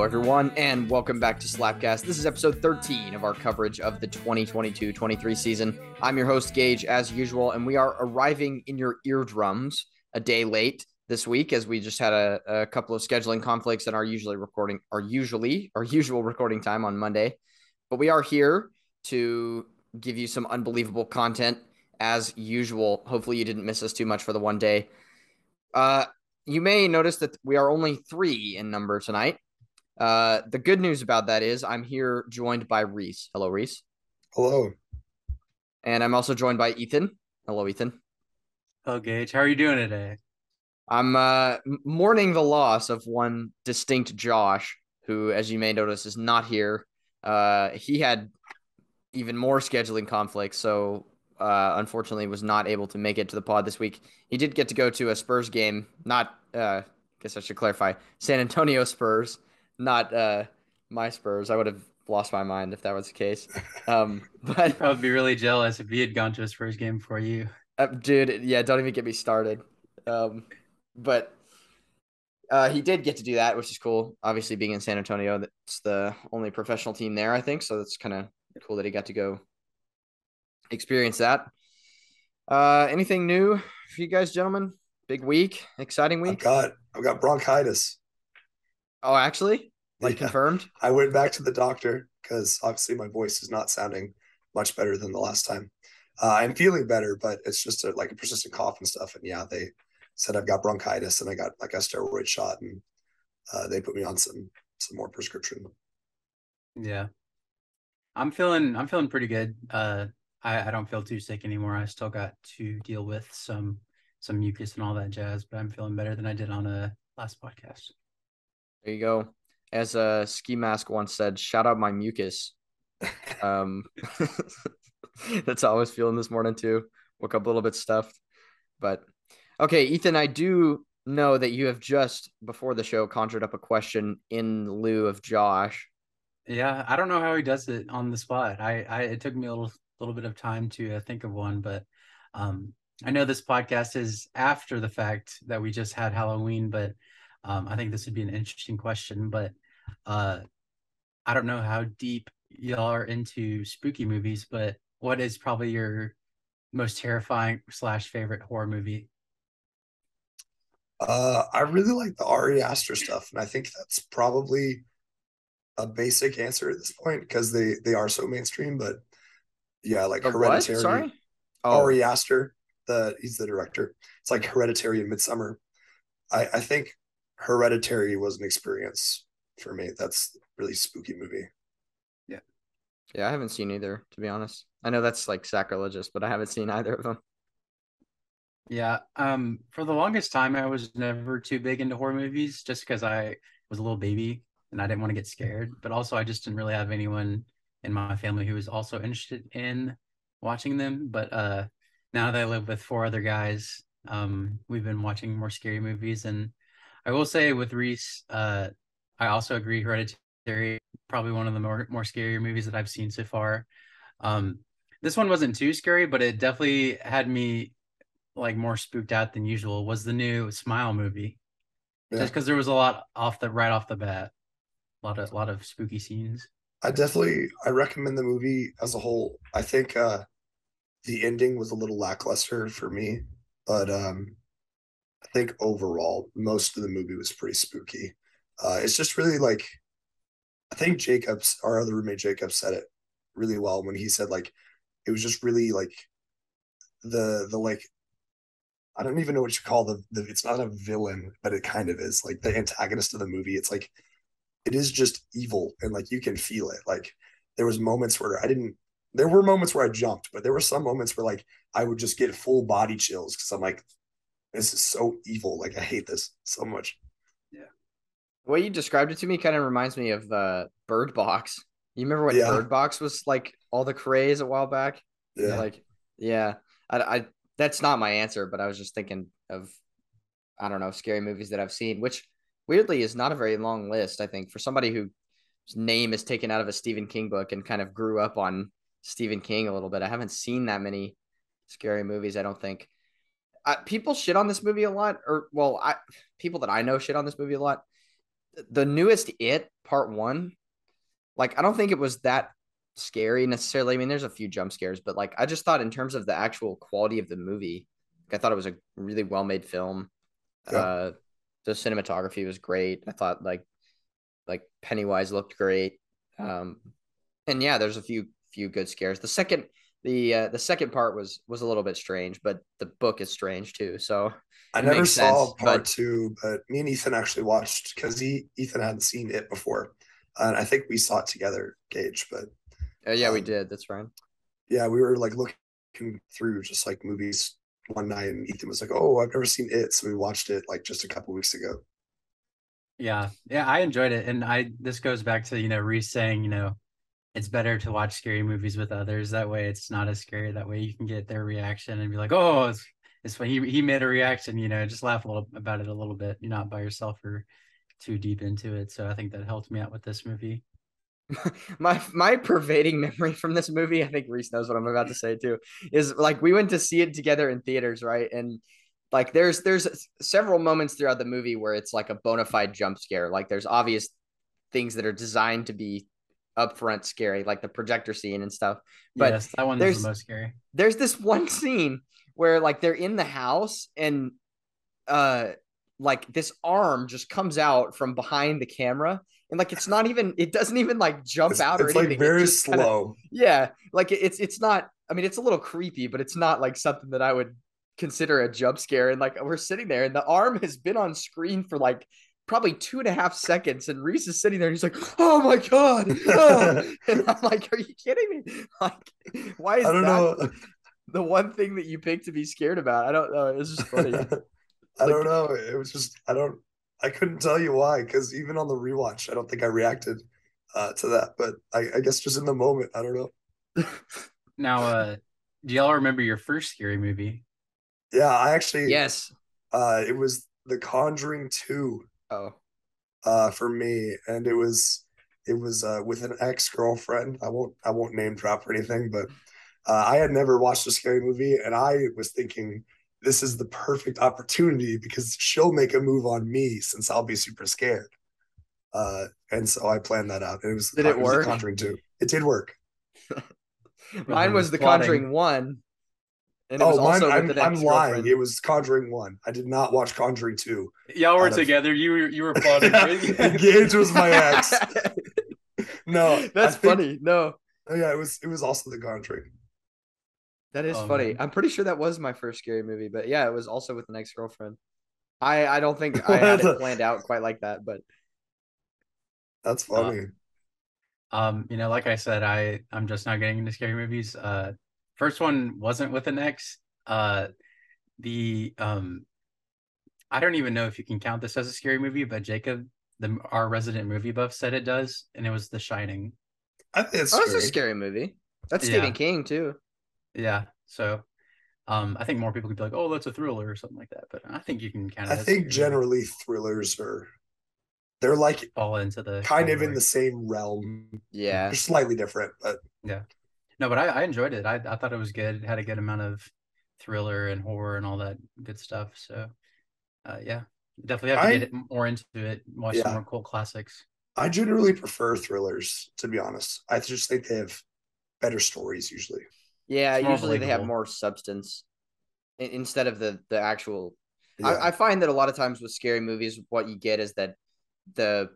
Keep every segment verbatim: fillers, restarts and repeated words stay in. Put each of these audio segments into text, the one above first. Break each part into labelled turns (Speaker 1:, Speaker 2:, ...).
Speaker 1: everyone, and welcome back to Slapcast. This is episode thirteen of our coverage of the twenty twenty-two twenty-three season. I'm your host, Gage, as usual, and we are arriving in your eardrums a day late this week, as we just had a, a couple of scheduling conflicts in our usually recording, our usually our usual recording time on Monday. But we are here to give you some unbelievable content as usual. Hopefully, you didn't miss us too much for the one day. Uh, you may notice that we are only three in number tonight. Uh, the good news about that is I'm here joined by Reese. Hello, Reese.
Speaker 2: Hello.
Speaker 1: And I'm also joined by Ethan. Hello, Ethan.
Speaker 3: Hello, Gage. How are you doing today?
Speaker 1: I'm uh, mourning the loss of one distinct Josh, who, as you may notice, is not here. Uh, he had even more scheduling conflicts, so uh, unfortunately was not able to make it to the pod this week. He did get to go to a Spurs game, not, uh, I guess I should clarify, San Antonio Spurs, not uh, my Spurs. I would have lost my mind if that was the case. Um, but
Speaker 3: I'd probably be really jealous if he had gone to his first game before you.
Speaker 1: Uh, dude, yeah, don't even get me started. Um, but uh, he did get to do that, which is cool. Obviously, being in San Antonio, that's the only professional team there, I think. So that's kind of cool that he got to go experience that. Uh, anything new for you guys, gentlemen? Big week, exciting week.
Speaker 2: I've got I've got bronchitis.
Speaker 1: Oh, actually, like
Speaker 2: Yeah.
Speaker 1: confirmed.
Speaker 2: I went back to the doctor because obviously my voice is not sounding much better than the last time. Uh, I'm feeling better, but it's just a, like a persistent cough and stuff. And yeah, they said I've got bronchitis, and I got like a steroid shot, and uh, they put me on some some more prescription.
Speaker 3: Yeah, I'm feeling I'm feeling pretty good. Uh, I I don't feel too sick anymore. I still got to deal with some some mucus and all that jazz, but I'm feeling better than I did on a last podcast.
Speaker 1: There you go. As a ski mask once said, "Shout out my mucus." Um, that's how I was feeling this morning too. Woke up a little bit stuffed, but okay, Ethan, I do know that you have just before the show conjured up a question in lieu of Josh.
Speaker 3: Yeah, I don't know how he does it on the spot. I, I it took me a little little bit of time to uh, think of one, but um, I know this podcast is after the fact that we just had Halloween, but um, I think this would be an interesting question. But uh, I don't know how deep y'all are into spooky movies, but what is probably your most terrifying slash favorite horror movie?
Speaker 2: Uh, I really like the Ari Aster stuff, and I think that's probably a basic answer at this point because they they are so mainstream. But yeah, like
Speaker 1: The what?
Speaker 2: Hereditary.
Speaker 1: Sorry. Oh,
Speaker 2: Ari Aster, the he's the director. It's like Hereditary and Midsummer. I, I think Hereditary was an experience for me. That's a really spooky movie.
Speaker 3: Yeah.
Speaker 1: yeah, I haven't seen either, to be honest. I know that's like sacrilegious, but I haven't seen either of them.
Speaker 3: Yeah. Um, for the longest time, I was never too big into horror movies just because I was a little baby and I didn't want to get scared. But also, I just didn't really have anyone in my family who was also interested in watching them. But uh, now that I live with four other guys, um, we've been watching more scary movies. And I will say with Reese, uh, I also agree Hereditary, probably one of the more, more scarier movies that I've seen so far. Um, this one wasn't too scary, but it definitely had me like more spooked out than usual. Was the new Smile movie,
Speaker 2: Yeah,
Speaker 3: just because there was a lot off the right off the bat, a lot of a lot of spooky scenes.
Speaker 2: I definitely I recommend the movie as a whole. I think uh, the ending was a little lackluster for me, but um, I think overall most of the movie was pretty spooky. Uh, it's just really like I think Jacobs, our other roommate Jacob, said it really well when he said like it was just really like the the like I don't even know what you call the, the it's not a villain, but it kind of is like the antagonist of the movie. It's like it is just evil and like you can feel it. Like there was moments where I didn't there were moments where I jumped, but there were some moments where like I would just get full body chills because I'm like, this is so evil. Like I hate this so much.
Speaker 3: Yeah.
Speaker 1: The way you described it to me kind of reminds me of uh, Bird Box. You remember when
Speaker 2: Yeah.
Speaker 1: Bird Box was like all the craze a while back?
Speaker 2: Yeah.
Speaker 1: Like, yeah, I, I that's not my answer, but I was just thinking of, I don't know, scary movies that I've seen, which weirdly is not a very long list, I think, for somebody whose name is taken out of a Stephen King book and kind of grew up on Stephen King a little bit. I haven't seen that many scary movies, I don't think. Uh, people shit on this movie a lot, or well, I people that I know shit on this movie a lot. the newest It Part One, like I don't think it was that scary necessarily. I mean, there's a few jump scares, but like I just thought in terms of the actual quality of the movie, like, I thought it was a really well made film.
Speaker 2: Yeah.
Speaker 1: Uh, the cinematography was great. I thought like like Pennywise looked great. Um, and yeah, there's a few few good scares. The second the uh, the second part was was a little bit strange, but the book is strange too, so
Speaker 2: I
Speaker 1: it
Speaker 2: never
Speaker 1: makes
Speaker 2: saw
Speaker 1: sense.
Speaker 2: part
Speaker 1: But
Speaker 2: two, but me and Ethan actually watched because he Ethan hadn't seen it before, and I think we saw it together, Gage. But
Speaker 1: uh, yeah, we
Speaker 2: um,
Speaker 1: did. That's right.
Speaker 2: yeah, we were like looking through just like movies one night, and Ethan was like, "Oh, I've never seen it," so we watched it like just a couple weeks ago.
Speaker 3: Yeah, yeah, I enjoyed it, and I this goes back to you know Reese saying you know it's better to watch scary movies with others. That way, it's not as scary. That way, you can get their reaction and be like, "Oh, it's it's funny." He he made a reaction. You know, just laugh a little about it a little bit. You're not by yourself or too deep into it. So I think that helped me out with this movie.
Speaker 1: my my pervading memory from this movie, I think Reese knows what I'm about to say too, is like we went to see it together in theaters, right? And like there's there's several moments throughout the movie where it's like a bona fide jump scare. Like there's obvious things that are designed to be upfront scary, like the projector scene and stuff. But
Speaker 3: Yes, that one is the
Speaker 1: there's
Speaker 3: most scary.
Speaker 1: there's this one scene where like they're in the house and uh like this arm just comes out from behind the camera, and like it's not even it doesn't even like jump
Speaker 2: It's
Speaker 1: out or
Speaker 2: it's like
Speaker 1: anything. It
Speaker 2: very
Speaker 1: just kind of,
Speaker 2: slow.
Speaker 1: yeah, like it, it's it's not, I mean, it's a little creepy, but it's not like something that I would consider a jump scare. And like we're sitting there and the arm has been on screen for like probably two and a half seconds, and Reese is sitting there and he's like, oh my god. Oh.
Speaker 2: I
Speaker 1: And I'm like, are you kidding me? Like, why is
Speaker 2: don't
Speaker 1: that
Speaker 2: know.
Speaker 1: the one thing that you picked to be scared about? I don't know, it's just funny.
Speaker 2: I don't
Speaker 1: Like,
Speaker 2: know. It was just I don't I couldn't tell you why because even on the rewatch, I don't think I reacted uh, to that. But I, I guess just in the moment, I don't know.
Speaker 3: Now, uh, do y'all remember your first scary movie?
Speaker 2: Yeah, I actually
Speaker 1: yes.
Speaker 2: uh, it was The Conjuring two
Speaker 1: Oh.
Speaker 2: uh, for me, and it was it was uh, with an ex girlfriend. I won't I won't name drop or anything, but uh, I had never watched a scary movie, and I was thinking this is the perfect opportunity because she'll make a move on me since I'll be super scared. Uh, and so I planned that out. And it was
Speaker 1: Did
Speaker 2: it
Speaker 1: it
Speaker 2: was The
Speaker 1: work?
Speaker 2: Conjuring two. It did work.
Speaker 1: Mine
Speaker 3: The
Speaker 1: was The
Speaker 3: plotting.
Speaker 1: Conjuring one, and it was
Speaker 2: Oh, mine!
Speaker 1: also with
Speaker 2: I'm
Speaker 1: an
Speaker 2: I'm lying.
Speaker 1: ex-girlfriend.
Speaker 2: It was Conjuring one. I did not watch Conjuring two.
Speaker 3: Y'all were
Speaker 2: Out of
Speaker 3: together. You were you were plotting.
Speaker 2: Gage was my ex. No, I
Speaker 1: That's
Speaker 2: think
Speaker 1: funny. No,
Speaker 2: oh, yeah, it was it was also The Conjuring.
Speaker 1: that is
Speaker 3: Oh
Speaker 1: funny.
Speaker 3: man.
Speaker 1: I'm pretty sure that was my first scary movie, but yeah, it was also with an ex-girlfriend. I I don't think I had
Speaker 2: What
Speaker 1: it
Speaker 2: the-
Speaker 1: planned out quite like that, but
Speaker 2: That's
Speaker 3: Uh,
Speaker 2: funny.
Speaker 3: um, you know, like I said, I I'm just not getting into scary movies. Uh, first one wasn't with an ex. Uh, the um, I don't even know if you can count this as a scary movie, but Jacob, the our resident movie buff, said it does, and it was The Shining.
Speaker 2: I think it's
Speaker 1: oh, it's a
Speaker 2: scary.
Speaker 1: scary movie. That's Stephen
Speaker 3: Yeah,
Speaker 1: King too.
Speaker 3: yeah. So, um, I think more people could be like, "Oh, that's a thriller" or something like that. But I think you can count
Speaker 2: I
Speaker 3: it as a
Speaker 2: think
Speaker 3: scary movie.
Speaker 2: generally thrillers are they're like
Speaker 3: Fall into the
Speaker 2: kind of in
Speaker 3: category.
Speaker 2: the same realm.
Speaker 1: Yeah,
Speaker 2: They're slightly different, but
Speaker 3: Yeah. No, but I, I enjoyed it. I, I thought it was good. It had a good amount of thriller and horror and all that good stuff. So, uh, yeah, definitely have to get
Speaker 2: I
Speaker 3: it more into it. Watch some
Speaker 2: yeah,
Speaker 3: more cult classics.
Speaker 2: I generally prefer thrillers to be honest. I just think they have better stories usually.
Speaker 1: yeah.
Speaker 3: It's more
Speaker 1: Usually they have
Speaker 3: believable.
Speaker 1: more substance instead of the the actual. I,
Speaker 2: Yeah.
Speaker 1: I find that a lot of times with scary movies, what you get is that the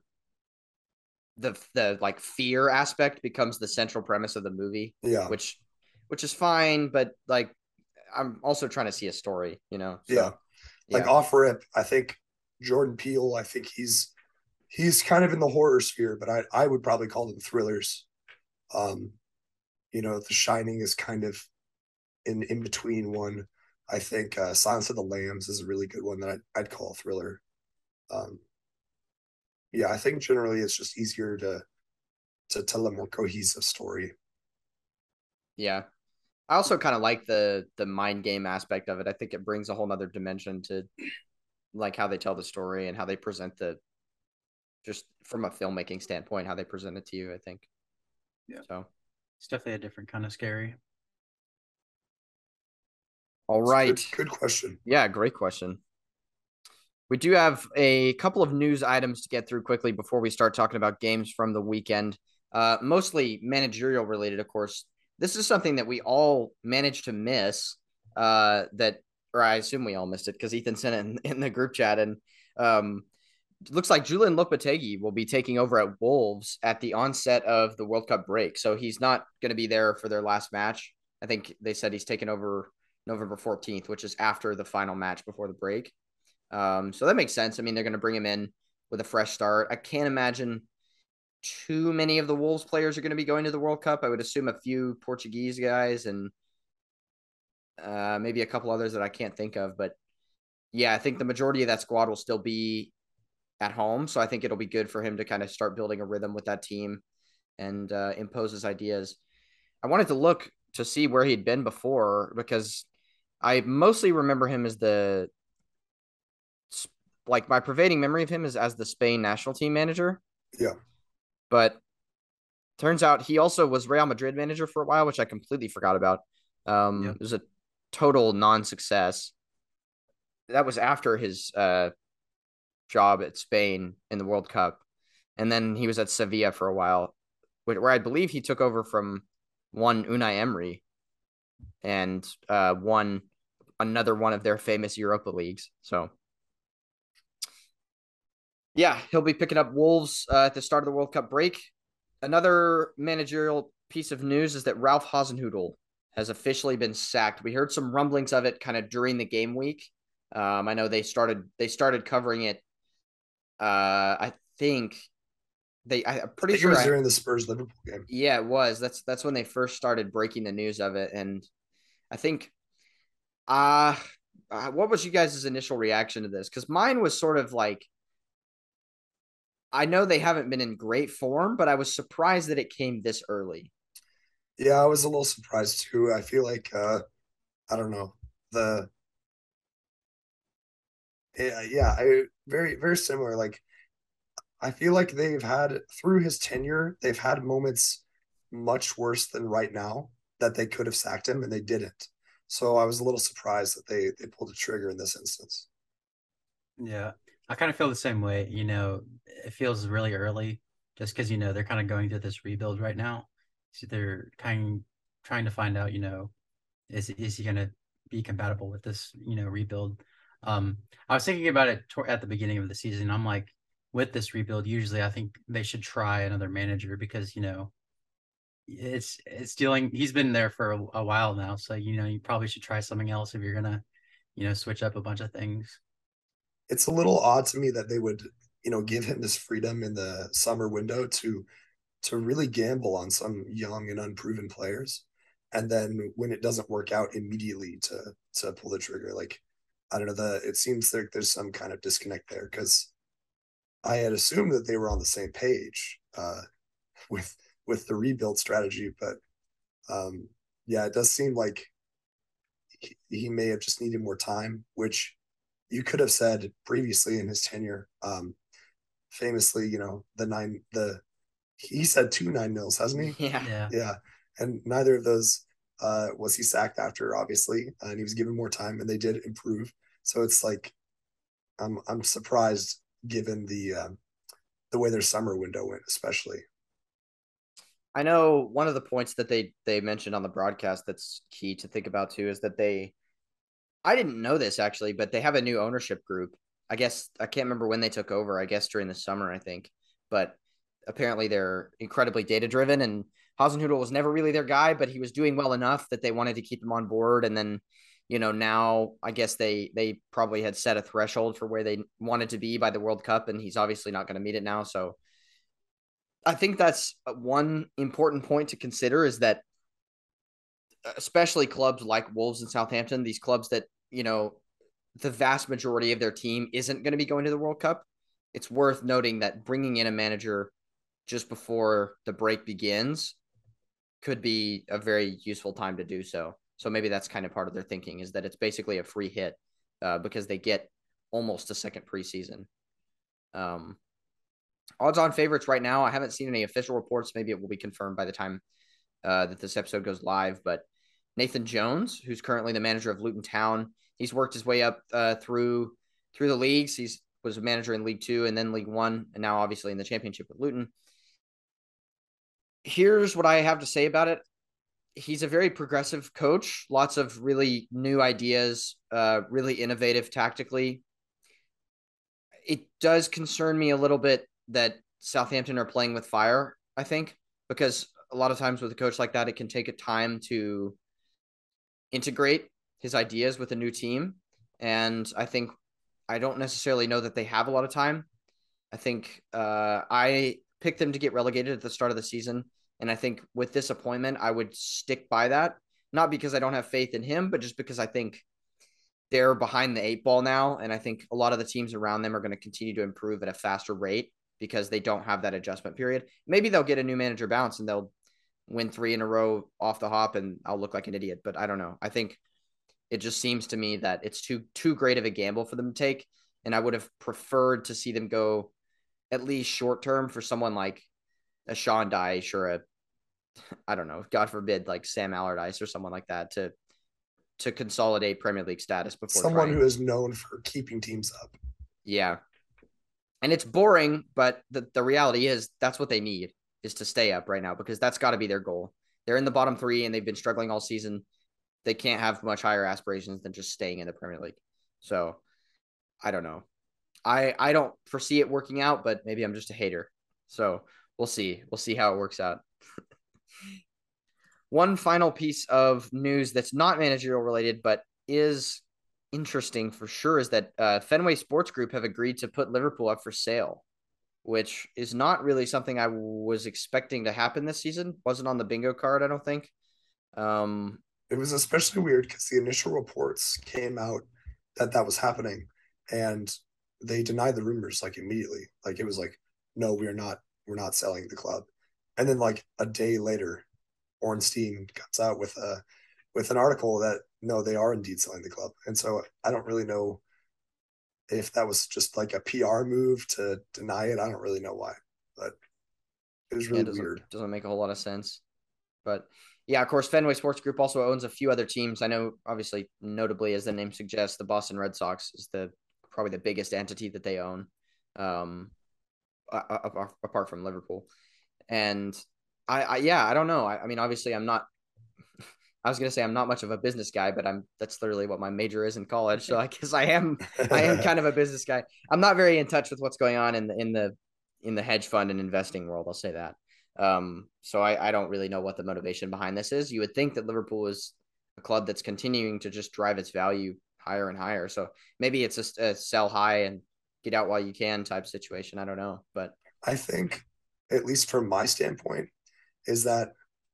Speaker 1: the the like fear aspect becomes the central premise of the movie,
Speaker 2: Yeah.
Speaker 1: which which is fine, but like I'm also trying to see a story, you know.
Speaker 2: Yeah.
Speaker 1: So
Speaker 2: Like
Speaker 1: yeah,
Speaker 2: off rip, I think Jordan Peele, I think he's he's kind of in the horror sphere, but I I would probably call them thrillers. Um, you know, The Shining is kind of in in between one. I think uh, Silence of the Lambs is a really good one that I'd, I'd call a thriller. Um, yeah, I think generally it's just easier to to tell a more cohesive story.
Speaker 1: yeah. I also kind of like the the mind game aspect of it. I think it brings a whole nother dimension to like how they tell the story and how they present the just from a filmmaking standpoint, how they present it to you, I think.
Speaker 3: Yeah.
Speaker 1: So
Speaker 3: It's definitely a different kind of scary.
Speaker 1: all
Speaker 2: It's a
Speaker 1: right.
Speaker 2: good good question.
Speaker 1: Yeah, great question. We do have a couple of news items to get through quickly before we start talking about games from the weekend. Uh, mostly managerial related, of course. This is something that we all managed to miss. Uh, that, or I assume we all missed it because Ethan sent it in, in the group chat, and um, it looks like Julian Lopetegui will be taking over at Wolves at the onset of the World Cup break. So he's not going to be there for their last match. I think they said he's taking over November fourteenth, which is after the final match before the break. Um, so that makes sense. I mean, they're going to bring him in with a fresh start. I can't imagine too many of the Wolves players are going to be going to the World Cup. I would assume a few Portuguese guys and uh, maybe a couple others that I can't think of. But yeah, I think the majority of that squad will still be at home. So I think it'll be good for him to kind of start building a rhythm with that team and uh, impose his ideas. I wanted to look to see where he'd been before because I mostly remember him as the like my pervading memory of him is as the Spain national team manager.
Speaker 2: Yeah.
Speaker 1: But turns out he also was Real Madrid manager for a while, which I completely forgot about. Um, yep. It was a total non-success. That was after his uh, job at Spain in the World Cup. And then he was at Sevilla for a while, where I believe he took over from one Unai Emery and uh, won another one of their famous Europa Leagues. So yeah, he'll be picking up Wolves uh, at the start of the World Cup break. Another managerial piece of news is that Ralph Hasenhüttl has officially been sacked. We heard some rumblings of it kind of during the game week. Um, I know they started they started covering it. Uh, I think they. I, I'm pretty
Speaker 2: I think
Speaker 1: sure
Speaker 2: it was
Speaker 1: I,
Speaker 2: during the Spurs Liverpool game.
Speaker 1: Yeah, it was. That's that's when they first started breaking the news of it, and I think. Uh, uh what was you guys' initial reaction to this? Because mine was sort of like. I know they haven't been in great form, but I was surprised that it came this early.
Speaker 2: Yeah, I was a little surprised too. I feel like uh I don't know. The yeah, yeah, I very very similar. Like I feel like they've had through his tenure, they've had moments much worse than right now that they could have sacked him and they didn't. So I was a little surprised that they they pulled a trigger in this instance.
Speaker 3: Yeah. I kind of feel the same way. You know, it feels really early just because, you know, they're kind of going through this rebuild right now. So they're kind of trying to find out, you know, is, is he going to be compatible with this, you know, rebuild? Um, I was thinking about it at the beginning of the season. I'm like, with this rebuild, usually I think they should try another manager because, you know, it's it's dealing. He's been there for a, a while now. So, you know, you probably should try something else if you're going to, you know, switch up a bunch of things.
Speaker 2: It's a little odd to me that they would, you know, give him this freedom in the summer window to to really gamble on some young and unproven players, and then when it doesn't work out, immediately to to pull the trigger. Like I don't know, the it seems like there's some kind of disconnect there because I had assumed that they were on the same page uh, with with the rebuild strategy, but um, yeah, it does seem like he, he may have just needed more time, which you could have said previously in his tenure. Um, famously, you know, the nine, the he said two nine nils, hasn't
Speaker 1: he? Yeah,
Speaker 3: yeah,
Speaker 2: yeah. And neither of those uh, was he sacked after, obviously, uh, and he was given more time, and they did improve. So it's like I'm I'm surprised given the um, the way their summer window went, especially.
Speaker 1: I know one of the points that they they mentioned on the broadcast that's key to think about too is that they I didn't know this actually, but they have a new ownership group. I guess I can't remember when they took over. I guess during the summer, I think. But apparently they're incredibly data driven, and Hasenhüttl was never really their guy, but he was doing well enough that they wanted to keep him on board. And then, you know, now I guess they they probably had set a threshold for where they wanted to be by the World Cup, and he's obviously not going to meet it now. So I think that's one important point to consider is that especially clubs like Wolves and Southampton, these clubs that, you know, the vast majority of their team isn't going to be going to the World Cup. It's worth noting that bringing in a manager just before the break begins could be a very useful time to do so. So maybe that's kind of part of their thinking is that it's basically a free hit uh, because they get almost a second preseason. Um, odds on favorites right now. I haven't seen any official reports. Maybe it will be confirmed by the time uh, that this episode goes live, but Nathan Jones, who's currently the manager of Luton Town, he's worked his way up uh, through through the leagues. He's was a manager in League Two and then League One, and now obviously in the championship with Luton. Here's what I have to say about it. He's a very progressive coach, lots of really new ideas, uh, really innovative tactically. It does concern me a little bit that Southampton are playing with fire, I think, because a lot of times with a coach like that, it can take a time to integrate his ideas with a new team. And I think I don't necessarily know that they have a lot of time. I think uh, I picked them to get relegated at the start of the season. And I think with this appointment, I would stick by that. Not because I don't have faith in him, but just because I think they're behind the eight ball now. And I think a lot of the teams around them are going to continue to improve at a faster rate because they don't have that adjustment period. Maybe they'll get a new manager bounce and they'll win three in a row off the hop and I'll look like an idiot. But I don't know. I think it just seems to me that it's too too great of a gamble for them to take. And I would have preferred to see them go at least short term for someone like a Sean Dyche or a, I don't know, God forbid, like Sam Allardyce or someone like that to to consolidate Premier League status before
Speaker 2: someone
Speaker 1: trying.
Speaker 2: who is known for keeping teams up.
Speaker 1: Yeah. And it's boring, but the, the reality is that's what they need is to stay up right now because that's got to be their goal. They're in the bottom three and they've been struggling all season. They can't have much higher aspirations than just staying in the Premier League. So I don't know. I, I don't foresee it working out, but maybe I'm just a hater. So we'll see. We'll see how it works out. One final piece of news that's not managerial related, but is interesting for sure is that uh, Fenway Sports Group have agreed to put Liverpool up for sale, which is not really something I was expecting to happen this season. Wasn't on the bingo card, I don't think. Um,
Speaker 2: it was especially weird because the initial reports came out that that was happening, and they denied the rumors like immediately. Like it was like, no, we're not, we're not selling the club. And then like a day later, Ornstein comes out with a with an article that no, they are indeed selling the club. And so I don't really know if that was just like a P R move to deny it. I don't really know why, but it was really
Speaker 1: yeah, it doesn't,
Speaker 2: weird.
Speaker 1: Doesn't make a whole lot of sense. But yeah, of course, Fenway Sports Group also owns a few other teams. I know, obviously, notably, as the name suggests, the Boston Red Sox is the probably the biggest entity that they own, um, apart from Liverpool. And I, I yeah, I don't know. I, I mean, obviously, I'm not. I was gonna say I'm not much of a business guy, but I'm. That's literally what my major is in college. So I guess I am. I am kind of a business guy. I'm not very in touch with what's going on in the in the in the hedge fund and investing world. I'll say that. Um, so I, I don't really know what the motivation behind this is. You would think that Liverpool is a club that's continuing to just drive its value higher and higher. So maybe it's just a sell high and get out while you can type situation. I don't know, but
Speaker 2: I think, at least from my standpoint, is that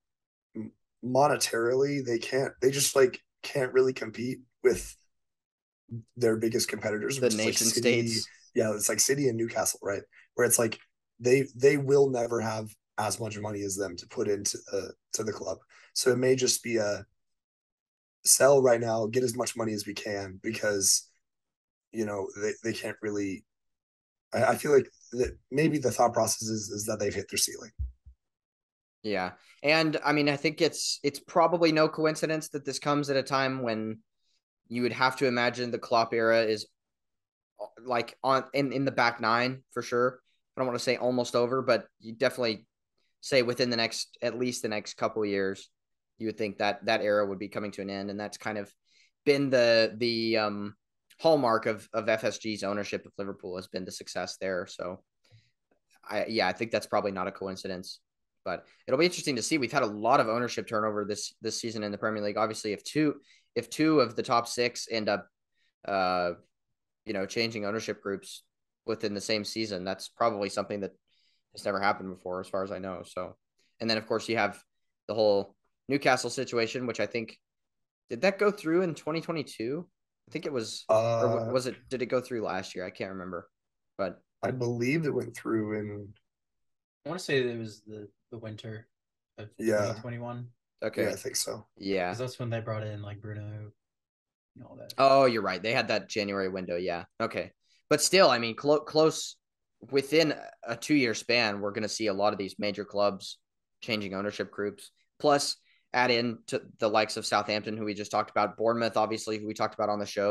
Speaker 2: monetarily they can't. They just like can't really compete with their biggest competitors,
Speaker 1: the
Speaker 2: which
Speaker 1: nation
Speaker 2: is like City,
Speaker 1: states.
Speaker 2: Yeah, it's like City and Newcastle, right? Where it's like they they will never have as much money as them to put into uh, to the club. So it may just be a sell right now, get as much money as we can because, you know, they, they can't really, I, I feel like that maybe the thought process is, is that they've hit their ceiling.
Speaker 1: Yeah. And I mean, I think it's, it's probably no coincidence that this comes at a time when you would have to imagine the Klopp era is like on in, in the back nine for sure. I don't want to say almost over, but you definitely say within the next, at least the next couple of years, you would think that that era would be coming to an end. And that's kind of been the, the um, hallmark of, of F S G's ownership of Liverpool has been the success there. So I, yeah, I think that's probably not a coincidence, but it'll be interesting to see. We've had a lot of ownership turnover this, this season in the Premier League. Obviously if two, if two of the top six end up, uh, you know, changing ownership groups within the same season, that's probably something that has never happened before, as far as I know. So, and then of course you have the whole Newcastle situation, which I think, did that go through in twenty twenty-two? I think it was,
Speaker 2: uh,
Speaker 1: or was it, did it go through last year? I can't remember, but
Speaker 2: I believe it went through in,
Speaker 3: I want to say it was the, the winter of
Speaker 2: yeah.
Speaker 3: twenty twenty-one.
Speaker 1: Okay.
Speaker 2: Yeah, I think so.
Speaker 1: Yeah.
Speaker 3: Because that's when they brought in like Bruno and all that.
Speaker 1: Oh, you're right. They had that January window. Yeah. Okay. But still, I mean, clo- close within a two year span, we're going to see a lot of these major clubs changing ownership groups. Plus, add in to the likes of Southampton, who we just talked about, Bournemouth, obviously, who we talked about on the show,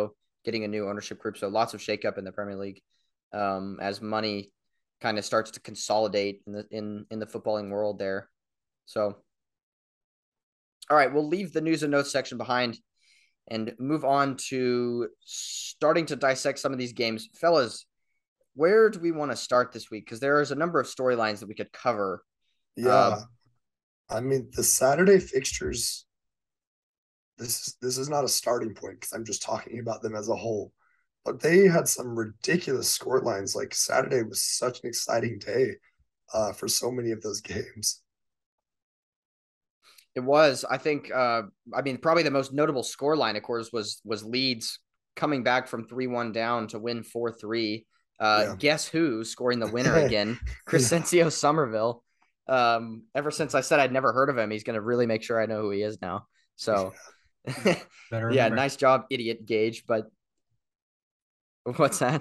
Speaker 1: getting a new ownership group. So lots of shakeup in the Premier League um, as money kind of starts to consolidate in the in in the footballing world there. So, all right, we'll leave the news and notes section behind and move on to starting to dissect some of these games. Fellas, where do we want to start this week? Because there's a number of storylines that we could cover.
Speaker 2: Yeah. Uh, I mean, the Saturday fixtures, this, this is not a starting point because I'm just talking about them as a whole. But they had some ridiculous score lines. Like Saturday was such an exciting day uh, for so many of those games.
Speaker 1: It was, I think, uh, I mean, probably the most notable score line, of course, was was Leeds coming back from three one down to win four three. Uh, yeah. Guess who scoring the winner again? Crescencio yeah. Somerville. Um, ever since I said I'd never heard of him, he's going to really make sure I know who he is now. So, yeah, yeah nice job, idiot Gage. But what's that?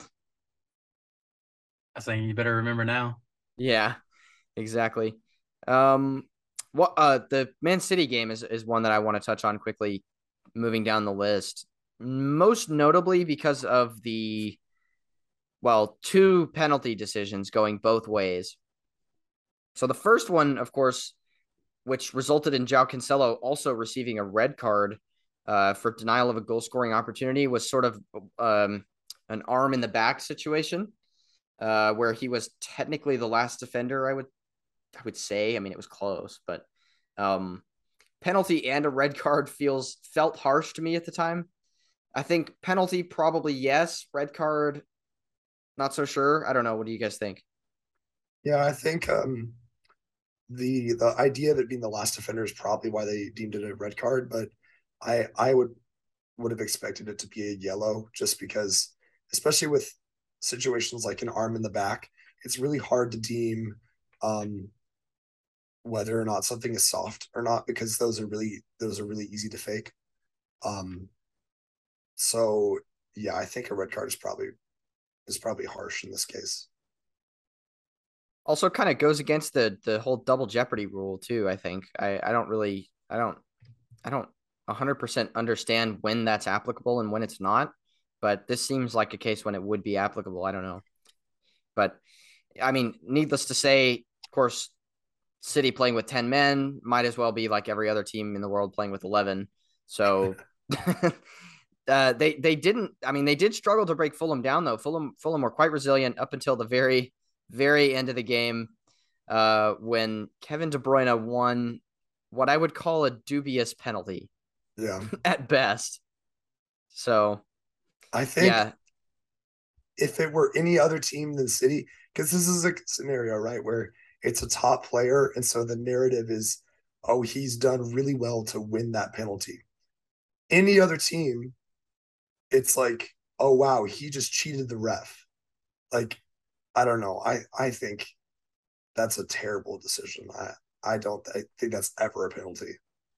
Speaker 3: I was saying you better remember now.
Speaker 1: Yeah, exactly. Um, what uh, the Man City game is is one that I want to touch on quickly, moving down the list. Most notably because of the, well, two penalty decisions going both ways. So the first one, of course, which resulted in João Cancelo also receiving a red card uh, for denial of a goal-scoring opportunity, was sort of um, an arm in the back situation uh, where he was technically the last defender, I would I would say. I mean, it was close, but um, penalty and a red card feels felt harsh to me at the time. I think penalty probably yes, red card not so sure. I don't know. What do you guys think?
Speaker 2: Yeah, I think um, the the idea of it being the last defender is probably why they deemed it a red card, but I I would would have expected it to be a yellow just because, especially with situations like an arm in the back, it's really hard to deem um, whether or not something is soft or not, because those are really those are really easy to fake. Um, so yeah, I think a red card is probably is probably harsh in this case.
Speaker 1: Also kind of goes against the the whole double jeopardy rule too, I think. I, I don't really I don't I don't one hundred percent understand when that's applicable and when it's not, but this seems like a case when it would be applicable. I don't know. But I mean, needless to say, of course, City playing with ten men might as well be like every other team in the world playing with eleven. So uh, they they didn't I mean, they did struggle to break Fulham down though. Fulham Fulham were quite resilient up until the very very end of the game uh, when Kevin De Bruyne won what I would call a dubious penalty.
Speaker 2: Yeah.
Speaker 1: At best. So
Speaker 2: I think
Speaker 1: yeah.
Speaker 2: if it were any other team than City, because this is a scenario, right, where it's a top player, and so the narrative is, oh, he's done really well to win that penalty. Any other team, it's like, oh, wow, he just cheated the ref. Like, I don't know. I, I think that's a terrible decision. I, I don't I think that's ever a penalty.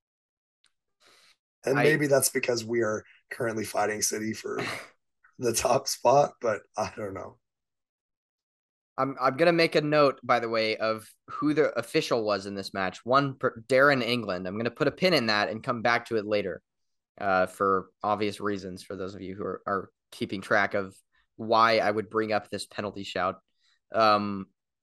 Speaker 2: And I, maybe that's because we are currently fighting City for the top spot, but I don't know.
Speaker 1: I'm I'm gonna make a note, by the way, of who the official was in this match. One, Darren England. I'm gonna put a pin in that and come back to it later, uh, for obvious reasons. For those of you who are, are keeping track of why I would bring up this penalty shout. Um,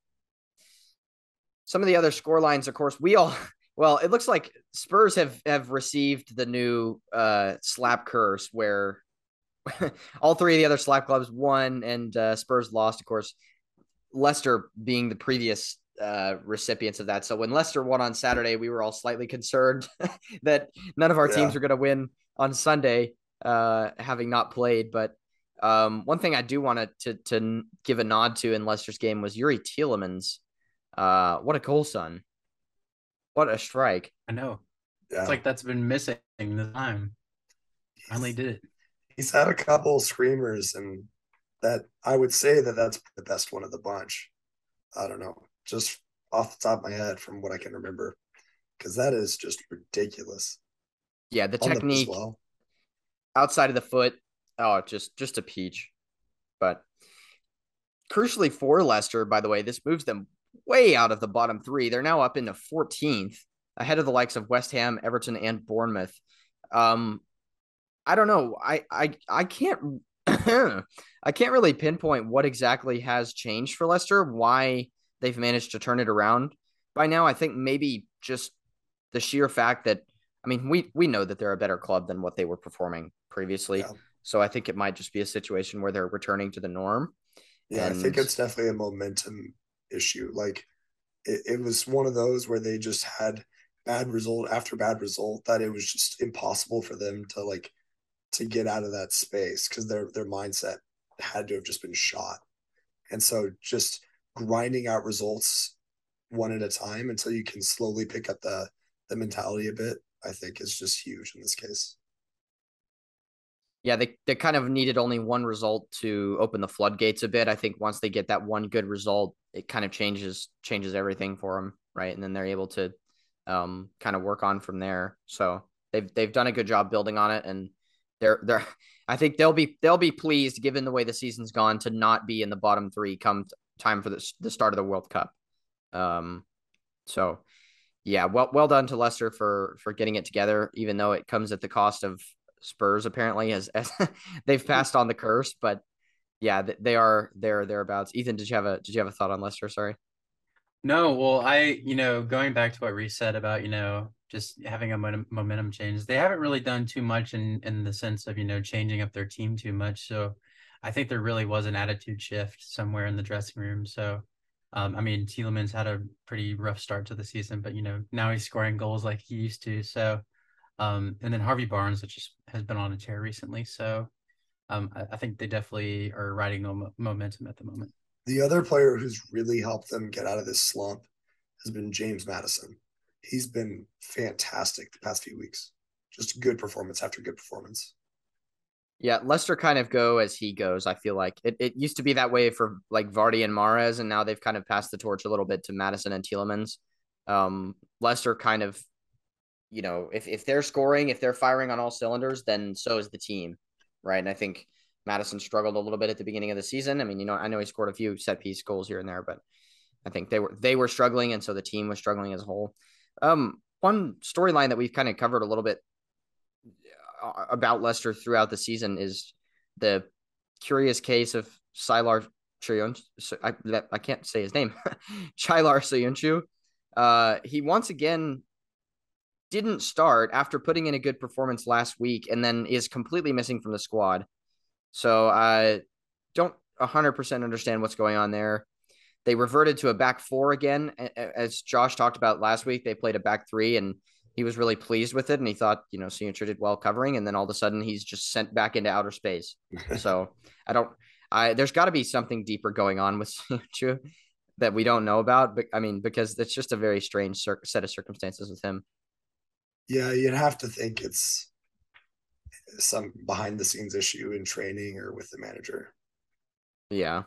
Speaker 1: some of the other score lines, of course, we all. Well, it looks like Spurs have have received the new uh, slap curse, where all three of the other slap clubs won and uh, Spurs lost, of course. Leicester being the previous uh, recipients of that. So when Leicester won on Saturday, we were all slightly concerned that none of our yeah. teams were going to win on Sunday, uh, having not played. But um, one thing I do want to to give a nod to in Leicester's game was Yuri Tielemans. Uh, what a goal, son. What a strike.
Speaker 3: I know. Yeah. It's like that's been missing this time. Finally did it.
Speaker 2: He's had a couple screamers, and that I would say that that's the best one of the bunch. I don't know, just off the top of my head from what I can remember, because that is just ridiculous.
Speaker 1: Yeah, the technique well. outside of the foot, oh, just just a peach. But crucially for Leicester, by the way, this moves them way out of the bottom three. They're now up into fourteenth, ahead of the likes of West Ham, Everton, and Bournemouth. Um, I don't know. I I I can't I can't really pinpoint what exactly has changed for Leicester, why they've managed to turn it around by now. I think maybe just the sheer fact that, I mean, we we know that they're a better club than what they were performing previously.
Speaker 2: Yeah.
Speaker 1: So I think it might just be a situation where they're returning to the norm.
Speaker 2: Yeah,
Speaker 1: and...
Speaker 2: I think it's definitely a momentum issue. Like it, it was one of those where they just had bad result after bad result that it was just impossible for them to like to get out of that space because their their mindset had to have just been shot. And so just grinding out results one at a time until you can slowly pick up the the mentality a bit, I think is just huge in this case.
Speaker 1: Yeah, they, they kind of needed only one result to open the floodgates a bit. I think once they get that one good result, it kind of changes changes everything for them, right? And then they're able to um, kind of work on from there. So they've they've done a good job building on it, and they're they're. I think they'll be they'll be pleased, given the way the season's gone, to not be in the bottom three come time for the the start of the World Cup. Um, so yeah, well well done to Leicester for for getting it together, even though it comes at the cost of Spurs apparently, as, as they've passed on the curse. But yeah, they are there thereabouts. Ethan, did you have a did you have a thought on Leicester? Sorry.
Speaker 3: No, well, I, you know, going back to what Reese said about, you know, just having a momentum change, they haven't really done too much in, in the sense of, you know, changing up their team too much. So I think there really was an attitude shift somewhere in the dressing room. So, um, I mean, Tielemans had a pretty rough start to the season, but, you know, now he's scoring goals like he used to. So, um, and then Harvey Barnes, which just has been on a tear recently. So um, I, I think they definitely are riding no momentum at the moment.
Speaker 2: The other player who's really helped them get out of this slump has been James Maddison. He's been fantastic the past few weeks. Just good performance after good performance.
Speaker 1: Yeah, Leicester kind of go as he goes, I feel like. It it used to be that way for like Vardy and Mahrez, and now they've kind of passed the torch a little bit to Maddison and Tielemans. Um, Leicester kind of, you know, if, if they're scoring, if they're firing on all cylinders, then so is the team, right? And I think Maddison struggled a little bit at the beginning of the season. I mean, you know, I know he scored a few set piece goals here and there, but I think they were they were struggling, and so the team was struggling as a whole. Um, one storyline that we've kind of covered a little bit about Leicester throughout the season is the curious case of Sailar Soyuncu. I, I can't say his name. Sailar Soyuncu. Uh, he once again didn't start after putting in a good performance last week, and then is completely missing from the squad. So I don't one hundred percent understand what's going on there. They reverted to a back four again. As Josh talked about last week, they played a back three, and he was really pleased with it. And he thought, you know, Soyuncu did well covering. And then all of a sudden he's just sent back into outer space. So I don't, I, there's got to be something deeper going on with Soyuncu that we don't know about. But I mean, because it's just a very strange cir- set of circumstances with him.
Speaker 2: Yeah, you'd have to think it's some behind the scenes issue in training or with the manager.
Speaker 1: Yeah.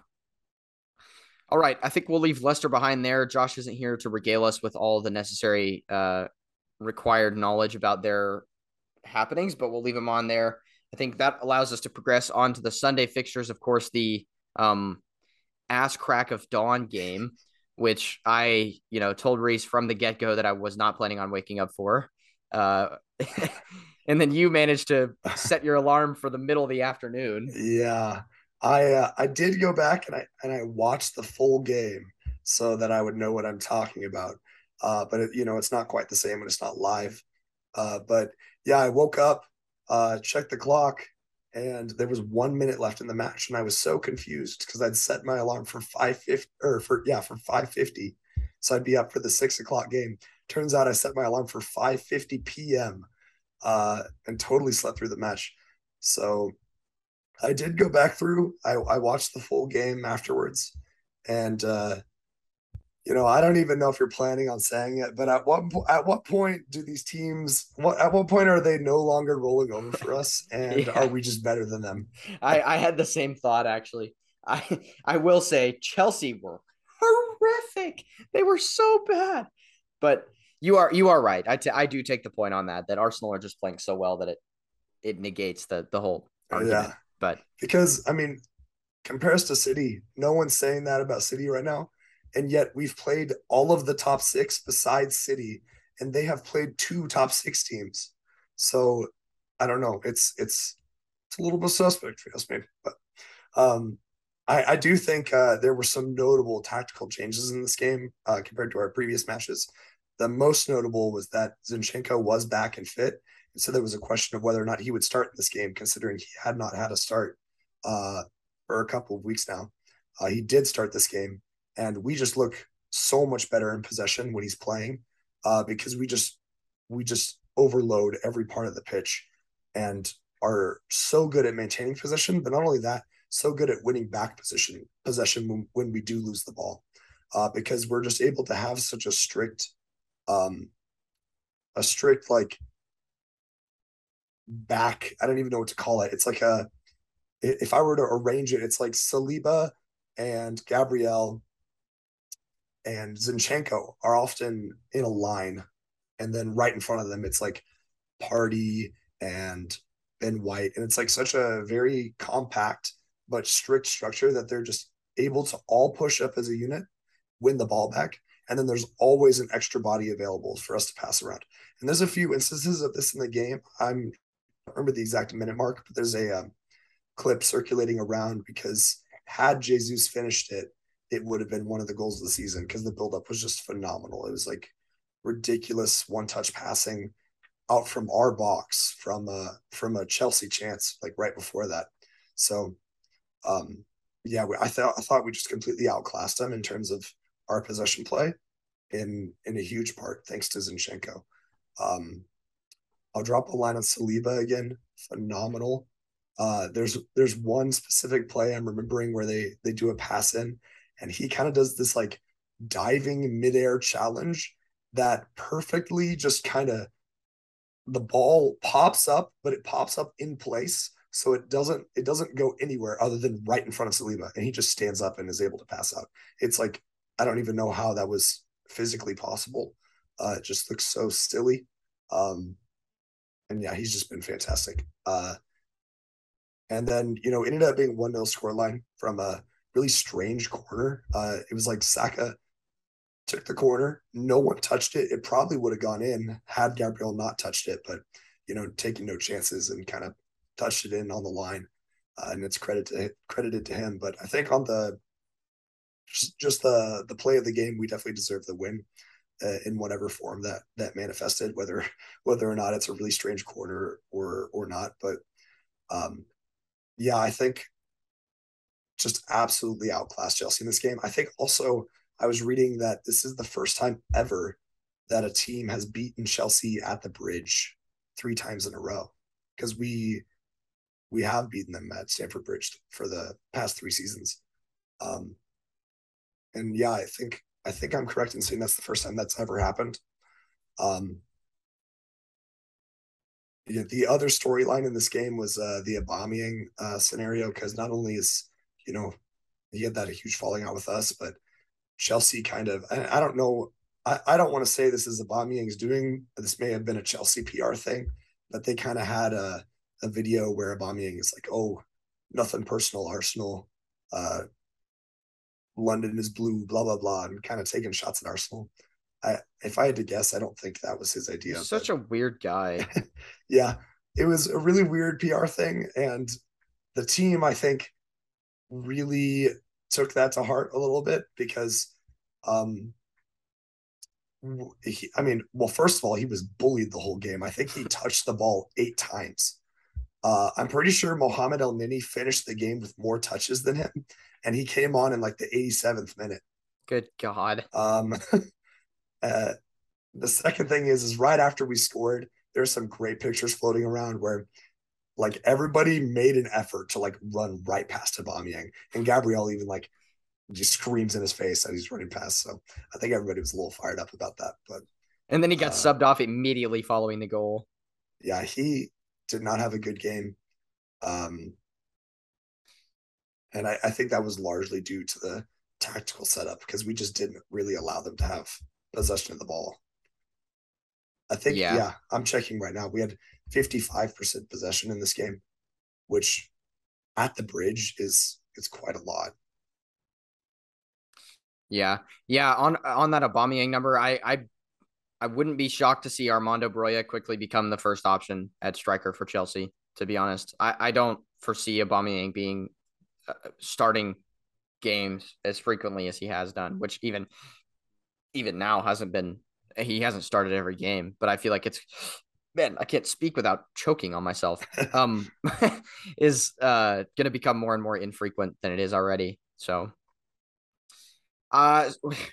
Speaker 1: All right. I think we'll leave Leicester behind there. Josh isn't here to regale us with all the necessary uh, required knowledge about their happenings, but we'll leave him on there. I think that allows us to progress on to the Sunday fixtures. Of course, the um, ass crack of dawn game, which I, you know, told Reese from the get-go that I was not planning on waking up for. Uh, and then you managed to set your alarm for the middle of the afternoon.
Speaker 2: Yeah, I uh, I did go back and I and I watched the full game so that I would know what I'm talking about. Uh, but it, you know, it's not quite the same when it's not live. Uh, but yeah, I woke up, uh, checked the clock, and there was one minute left in the match, and I was so confused because I'd set my alarm for five fifty or for yeah for five fifty, so I'd be up for the six o'clock game. Turns out I set my alarm for five fifty p.m. Uh, and totally slept through the match. So I did go back through. I, I watched the full game afterwards, and uh, you know, I don't even know if you're planning on saying it, but at what at what point do these teams? What at what point are they no longer rolling over for us, and yeah. Are we just better than them?
Speaker 1: I I had the same thought actually. I I will say Chelsea were horrific. They were so bad, but. You are you are right. I, t- I do take the point on that, that Arsenal are just playing so well that it it negates the, the whole argument. Yeah. But
Speaker 2: because, I mean, compares to City, no one's saying that about City right now. And yet we've played all of the top six besides City, and they have played two top six teams. So I don't know. It's it's it's a little bit suspect if you ask me. But um, I, I do think uh, there were some notable tactical changes in this game uh, compared to our previous matches. The most notable was that Zinchenko was back and fit. And so there was a question of whether or not he would start in this game, considering he had not had a start uh, for a couple of weeks now. Uh, he did start this game, and we just look so much better in possession when he's playing uh, because we just we just overload every part of the pitch and are so good at maintaining possession. But not only that, so good at winning back position possession when, when we do lose the ball, uh, because we're just able to have such a strict, um, a strict like back. I don't even know what to call it. It's like a if I were to arrange it, it's like Saliba and Gabriel and Zinchenko are often in a line, and then right in front of them, it's like Party and Ben White, and it's like such a very compact but strict structure that they're just able to all push up as a unit, win the ball back, and then there's always an extra body available for us to pass around. And there's a few instances of this in the game. I'm I don't remember the exact minute mark, but there's a um, clip circulating around because had Jesus finished it, it would have been one of the goals of the season because the buildup was just phenomenal. It was like ridiculous one-touch passing out from our box from a from a Chelsea chance like right before that. So um, yeah, I thought I thought we just completely outclassed them in terms of our possession play, in in a huge part thanks to Zinchenko. Um, I'll drop a line on Saliba again. Phenomenal. Uh, there's there's one specific play I'm remembering where they they do a pass in, and he kind of does this like diving midair challenge that perfectly just kind of the ball pops up, but it pops up in place, so it doesn't it doesn't go anywhere other than right in front of Saliba, and he just stands up and is able to pass out. It's like I don't even know how that was physically possible. Uh, it just looks so silly. Um, and yeah, he's just been fantastic. Uh, and then, you know, it ended up being one nil scoreline from a really strange corner. Uh, it was like Saka took the corner. No one touched it. It probably would have gone in had Gabriel not touched it, but, you know, taking no chances and kind of touched it in on the line. Uh, and it's credit to, credited to him. But I think on the just, just the the play of the game, we definitely deserve the win. Uh, in whatever form that that manifested, whether whether or not it's a really strange corner or or not. But um, yeah, I think just absolutely outclassed Chelsea in this game. I think also I was reading that this is the first time ever that a team has beaten Chelsea at the Bridge three times in a row, because we we have beaten them at Stamford Bridge for the past three seasons. Um, and yeah, I think I think I'm correct in saying that's the first time that's ever happened. Um, yeah, the other storyline in this game was uh, the Aubameyang uh, scenario, because not only is, you know, he had that huge falling out with us, but Chelsea kind of, I, I don't know, I, I don't want to say this is Aubameyang's doing. This may have been a Chelsea P R thing, but they kind of had a, a video where Aubameyang is like, oh, nothing personal, Arsenal. Uh, London is blue, blah blah blah, and kind of taking shots at Arsenal. I, if I had to guess, I don't think that was his idea.
Speaker 1: He's such but... a weird guy.
Speaker 2: Yeah, it was a really weird P R thing, and the team, I think, really took that to heart a little bit because, um, he, I mean, well, first of all, he was bullied the whole game. I think he touched the ball eight times. Uh, I'm pretty sure Mohamed Elneny finished the game with more touches than him, and he came on in like the eighty-seventh minute.
Speaker 1: Good God.
Speaker 2: Um, uh, the second thing is, is right after we scored, there's some great pictures floating around where like everybody made an effort to like run right past Aubameyang, and Gabriel even like just screams in his face that he's running past. So I think everybody was a little fired up about that. But
Speaker 1: and then he got uh, subbed off immediately following the goal.
Speaker 2: Yeah, he did not have a good game. Um, and I, I think that was largely due to the tactical setup, because we just didn't really allow them to have possession of the ball. I think, yeah, yeah I'm checking right now. We had fifty-five percent possession in this game, which at the Bridge is it's quite a lot.
Speaker 1: Yeah. Yeah. On on that Aubameyang number, I I I wouldn't be shocked to see Armando Broja quickly become the first option at striker for Chelsea, to be honest. I, I don't foresee Aubameyang being uh, starting games as frequently as he has done, which even even now hasn't been he hasn't started every game, but I feel like it's man, I can't speak without choking on myself. Um is uh going to become more and more infrequent than it is already. So uh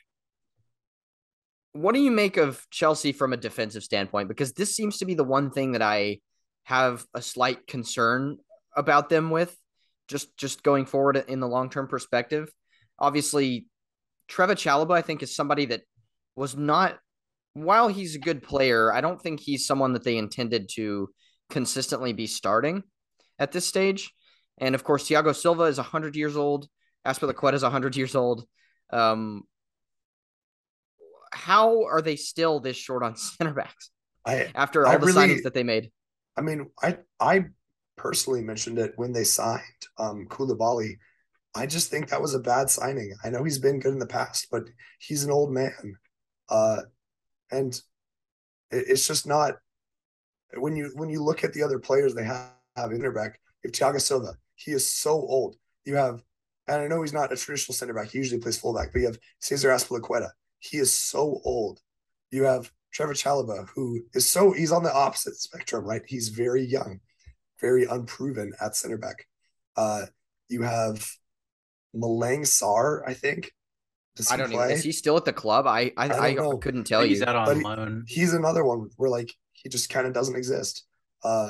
Speaker 1: what do you make of Chelsea from a defensive standpoint? Because this seems to be the one thing that I have a slight concern about them with, just just going forward in the long term perspective. Obviously, Trevor Chalobah, I think, is somebody that was not. While he's a good player, I don't think he's someone that they intended to consistently be starting at this stage. And of course, Thiago Silva is one hundred years old. Azpilicueta is one hundred years old. Um, how are they still this short on center backs
Speaker 2: I
Speaker 1: after
Speaker 2: I
Speaker 1: all the
Speaker 2: really,
Speaker 1: signings that they made?
Speaker 2: I mean, I I personally mentioned it when they signed um Koulibaly. I just think that was a bad signing. I know he's been good in the past, but he's an old man. Uh, and it, it's just not when you when you look at the other players they have, have in their back. You have Thiago Silva. He is so old. You have, and I know he's not a traditional center back. He usually plays fullback, but you have Cesar Azpilicueta. He is so old. You have Trevor Chalobah, who is so he's on the opposite spectrum, right? He's very young, very unproven at center back. Uh, you have Malang Sarr, I think. Does
Speaker 1: I
Speaker 2: he
Speaker 1: don't even.
Speaker 2: play?
Speaker 1: Is he still at the club? I I,
Speaker 2: I don't
Speaker 1: I
Speaker 2: know.
Speaker 1: couldn't
Speaker 3: I
Speaker 1: tell
Speaker 3: think he's
Speaker 1: you.
Speaker 3: out
Speaker 2: But
Speaker 3: on
Speaker 2: he,
Speaker 3: loan.
Speaker 2: he's another one where like he just kind of doesn't exist. Uh,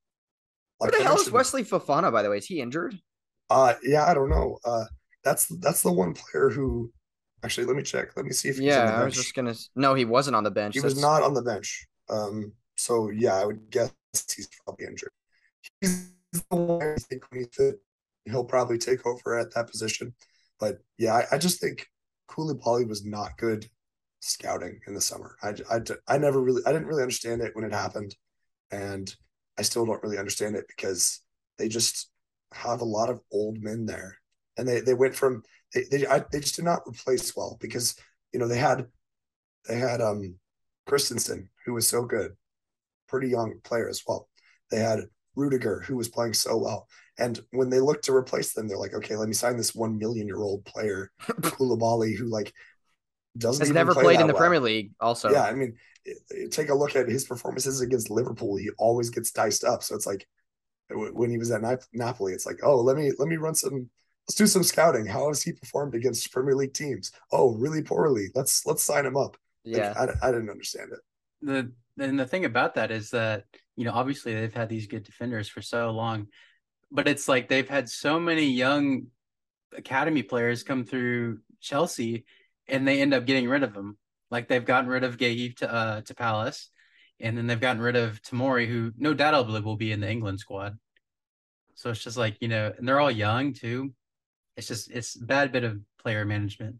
Speaker 1: Where
Speaker 2: like
Speaker 1: the
Speaker 2: I
Speaker 1: hell is
Speaker 2: mentioned,
Speaker 1: Wesley Fofana? By the way, is he injured?
Speaker 2: uh, yeah, I don't know. Uh, that's that's the one player who actually let me check. Let me see if he's on
Speaker 1: Yeah,
Speaker 2: the
Speaker 1: I was
Speaker 2: bench.
Speaker 1: just gonna. No, he wasn't on the bench.
Speaker 2: He was
Speaker 1: That's
Speaker 2: not on the bench. Um, so yeah, I would guess he's probably injured. He's the one I think when he's fit, he'll probably take over at that position. But yeah, I, I just think Koulibaly was not good scouting in the summer. I, I, I never really, I didn't really understand it when it happened. And I still don't really understand it because they just have a lot of old men there. And they, they went from, they, they, I, they just did not replace well because, you know, they had, they had, um, Christensen, who was so good, pretty young player as well. They had Rudiger, who was playing so well. And when they looked to replace them, they're like, okay, let me sign this one million year old player, Koulibaly, who like doesn't
Speaker 1: has
Speaker 2: even
Speaker 1: never
Speaker 2: play
Speaker 1: played in
Speaker 2: that
Speaker 1: the
Speaker 2: well.
Speaker 1: Premier League. Also,
Speaker 2: Yeah, I mean, take a look at his performances against Liverpool. He always gets diced up. So it's like when he was at Napoli, it's like, oh, let me let me run some. Let's do some scouting. How has he performed against Premier League teams? Oh, really poorly. Let's let's sign him up. Like
Speaker 1: yeah,
Speaker 2: I, I didn't understand it.
Speaker 3: The and the thing about that is that, you know, obviously they've had these good defenders for so long, but it's like they've had so many young academy players come through Chelsea, and they end up getting rid of them. Like they've gotten rid of Gueye to uh, to Palace, and then they've gotten rid of Tomori, who no doubt I believe will be in the England squad. So it's just like, you know, and they're all young too. It's just it's a bad bit of player management.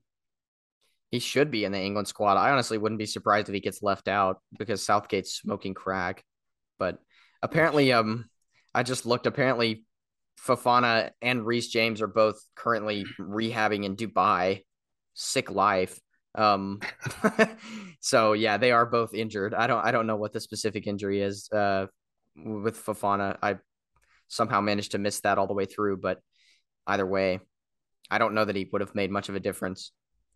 Speaker 1: he should be in the England squad. I honestly wouldn't be surprised if he gets left out because Southgate's smoking crack. But apparently, um, I just looked. Apparently, Fofana and Reece James are both currently rehabbing in Dubai. Sick life. Um, so yeah, they are both injured. I don't I don't know what the specific injury is. Uh, with Fofana, I somehow managed to miss that all the way through. But either way, I don't know that he would have made much of a difference.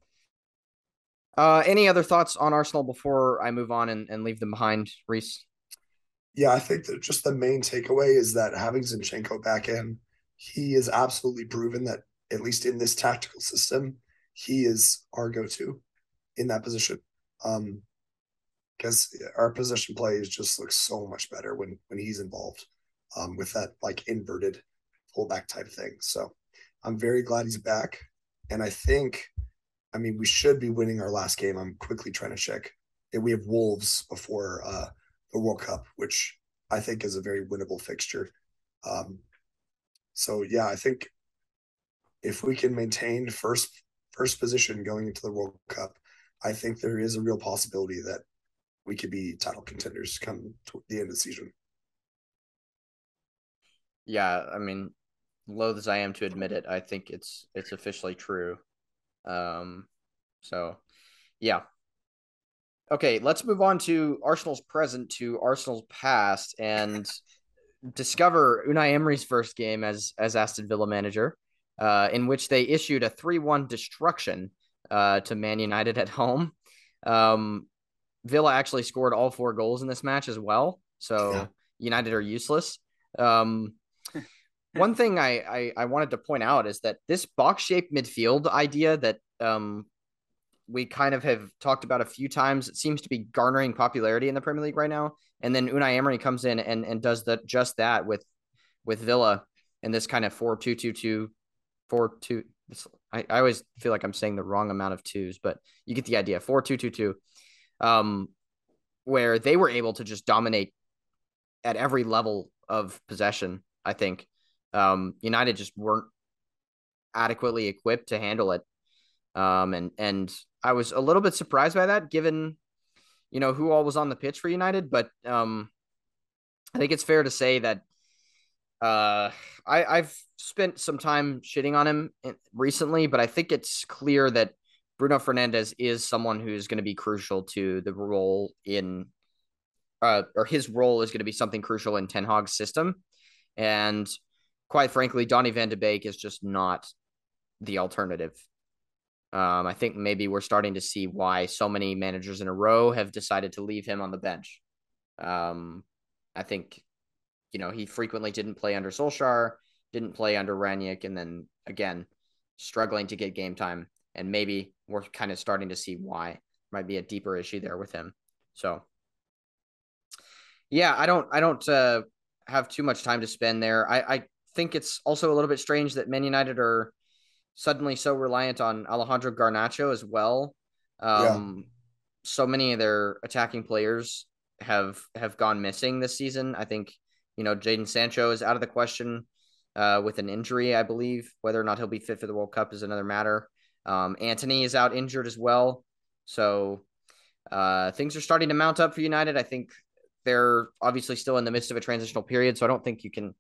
Speaker 1: Uh, any other thoughts on Arsenal before I move on and, and leave them behind, Reese?
Speaker 2: Yeah, I think that just the main takeaway is that having Zinchenko back in, he is absolutely proven that at least in this tactical system, he is our go-to in that position. Um, because our position play just looks so much better when when he's involved, um, with that like inverted fullback type thing. So I'm very glad he's back, and I think, I mean, we should be winning our last game. I'm quickly trying to check. We have Wolves before uh, the World Cup, which I think is a very winnable fixture. Um, so yeah, I think if we can maintain first first position going into the World Cup, I think there is a real possibility that we could be title contenders come to the end of the season.
Speaker 1: Yeah, I mean, loath as I am to admit it, I think it's it's officially true. Um, so yeah. Okay, let's move on to Arsenal's present to Arsenal's past and discover Unai Emery's first game as as Aston Villa manager. uh, in which they issued a three one destruction uh, to Man United at home. Um, Villa actually scored all four goals in this match as well. So
Speaker 2: Yeah.
Speaker 1: United are useless. Um, one thing I, I, I wanted to point out is that this box-shaped midfield idea that um, we kind of have talked about a few times, it seems to be garnering popularity in the Premier League right now. And then Unai Emery comes in and, and does that just that with with Villa and this kind of four two two two four two. I, I always feel like I'm saying the wrong amount of twos, but you get the idea. four two two two. Um, where they were able to just dominate at every level of possession, I think. Um, United just weren't adequately equipped to handle it. Um, and and I was a little bit surprised by that, given you know who all was on the pitch for United. But um, I think it's fair to say that uh, I, I've spent some time shitting on him recently, but I think it's clear that Bruno Fernandes is someone who's going to be crucial to the role in, uh, or his role is going to be something crucial in Ten Hag's system. And quite frankly, Donny van de Beek is just not the alternative. Um, I think maybe we're starting to see why so many managers in a row have decided to leave him on the bench. Um, I think, you know, he frequently didn't play under Solskjaer, didn't play under Ranić, and then again, struggling to get game time. And maybe we're kind of starting to see why. Might be a deeper issue there with him. So, yeah, I don't, I don't uh, have too much time to spend there. I, I think it's also a little bit strange that Man United are suddenly so reliant on Alejandro Garnacho as well. Um, yeah. So many of their attacking players have have gone missing this season. I think, you know, Jadon Sancho is out of the question uh, with an injury, I believe. Whether or not he'll be fit for the World Cup is another matter. Um, Antony is out injured as well. So uh, things are starting to mount up for United. I think they're obviously still in the midst of a transitional period, so I don't think you can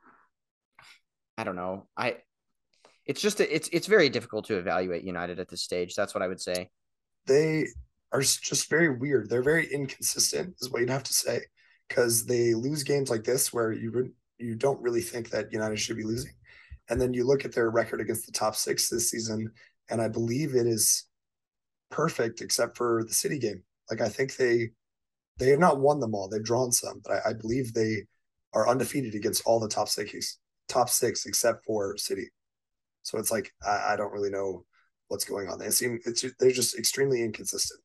Speaker 1: – I don't know. I – It's just it's it's very difficult to evaluate United at this stage. That's what I would say.
Speaker 2: They are just very weird. They're very inconsistent, is what you'd have to say, because they lose games like this where you you don't really think that United should be losing, and then you look at their record against the top six this season, and I believe it is perfect except for the City game. Like I think they they have not won them all. They've drawn some, but I, I believe they are undefeated against all the top six top six except for City. So it's like I, I don't really know what's going on. They seem it's they're just extremely inconsistent.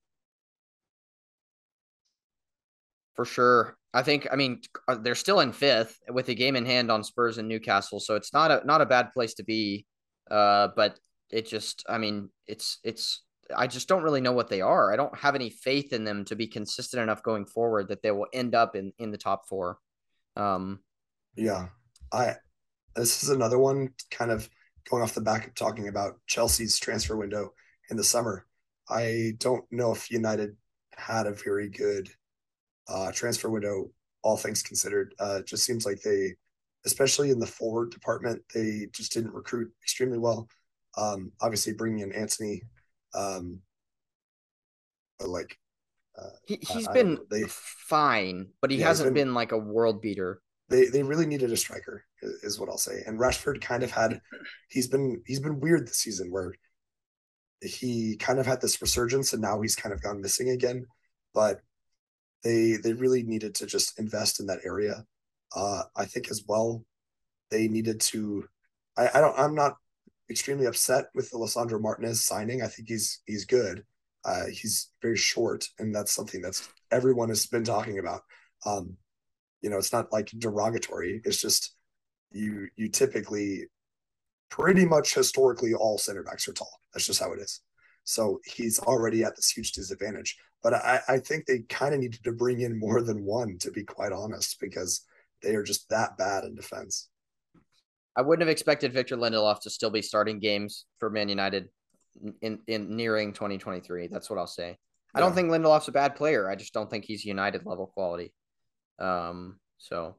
Speaker 1: For sure, I think. I mean, they're still in fifth with a game in hand on Spurs and Newcastle, so it's not a not a bad place to be. Uh, but it just, I mean, it's it's. I just don't really know what they are. I don't have any faith in them to be consistent enough going forward that they will end up in in the top four. Um,
Speaker 2: yeah, I. This is another one kind of. Going off the back of talking about Chelsea's transfer window in the summer, I don't know if United had a very good uh, transfer window, all things considered. Uh, it just seems like they, especially in the forward department, they just didn't recruit extremely well. Um, obviously, bringing in Antony, um, but like
Speaker 1: uh, he, he's
Speaker 2: I,
Speaker 1: been
Speaker 2: I they,
Speaker 1: fine, but he yeah, hasn't been, been like a world beater.
Speaker 2: They they really needed a striker, is what I'll say. And Rashford kind of had, he's been he's been weird this season where he kind of had this resurgence and now he's kind of gone missing again. But they they really needed to just invest in that area. Uh, I think as well, they needed to. I, I don't. I'm not extremely upset with the Lisandro Martinez signing. I think he's he's good. Uh, he's very short, and that's something that's everyone has been talking about. Um, You know, it's not like derogatory. It's just you you typically pretty much historically all center backs are tall. That's just how it is. So he's already at this huge disadvantage. But I, I think they kind of needed to bring in more than one, to be quite honest, because they are just that bad in defense.
Speaker 1: I wouldn't have expected Victor Lindelof to still be starting games for Man United in, in nearing twenty twenty-three. That's what I'll say. I yeah. don't think Lindelof's a bad player. I just don't think he's United level quality. Um, so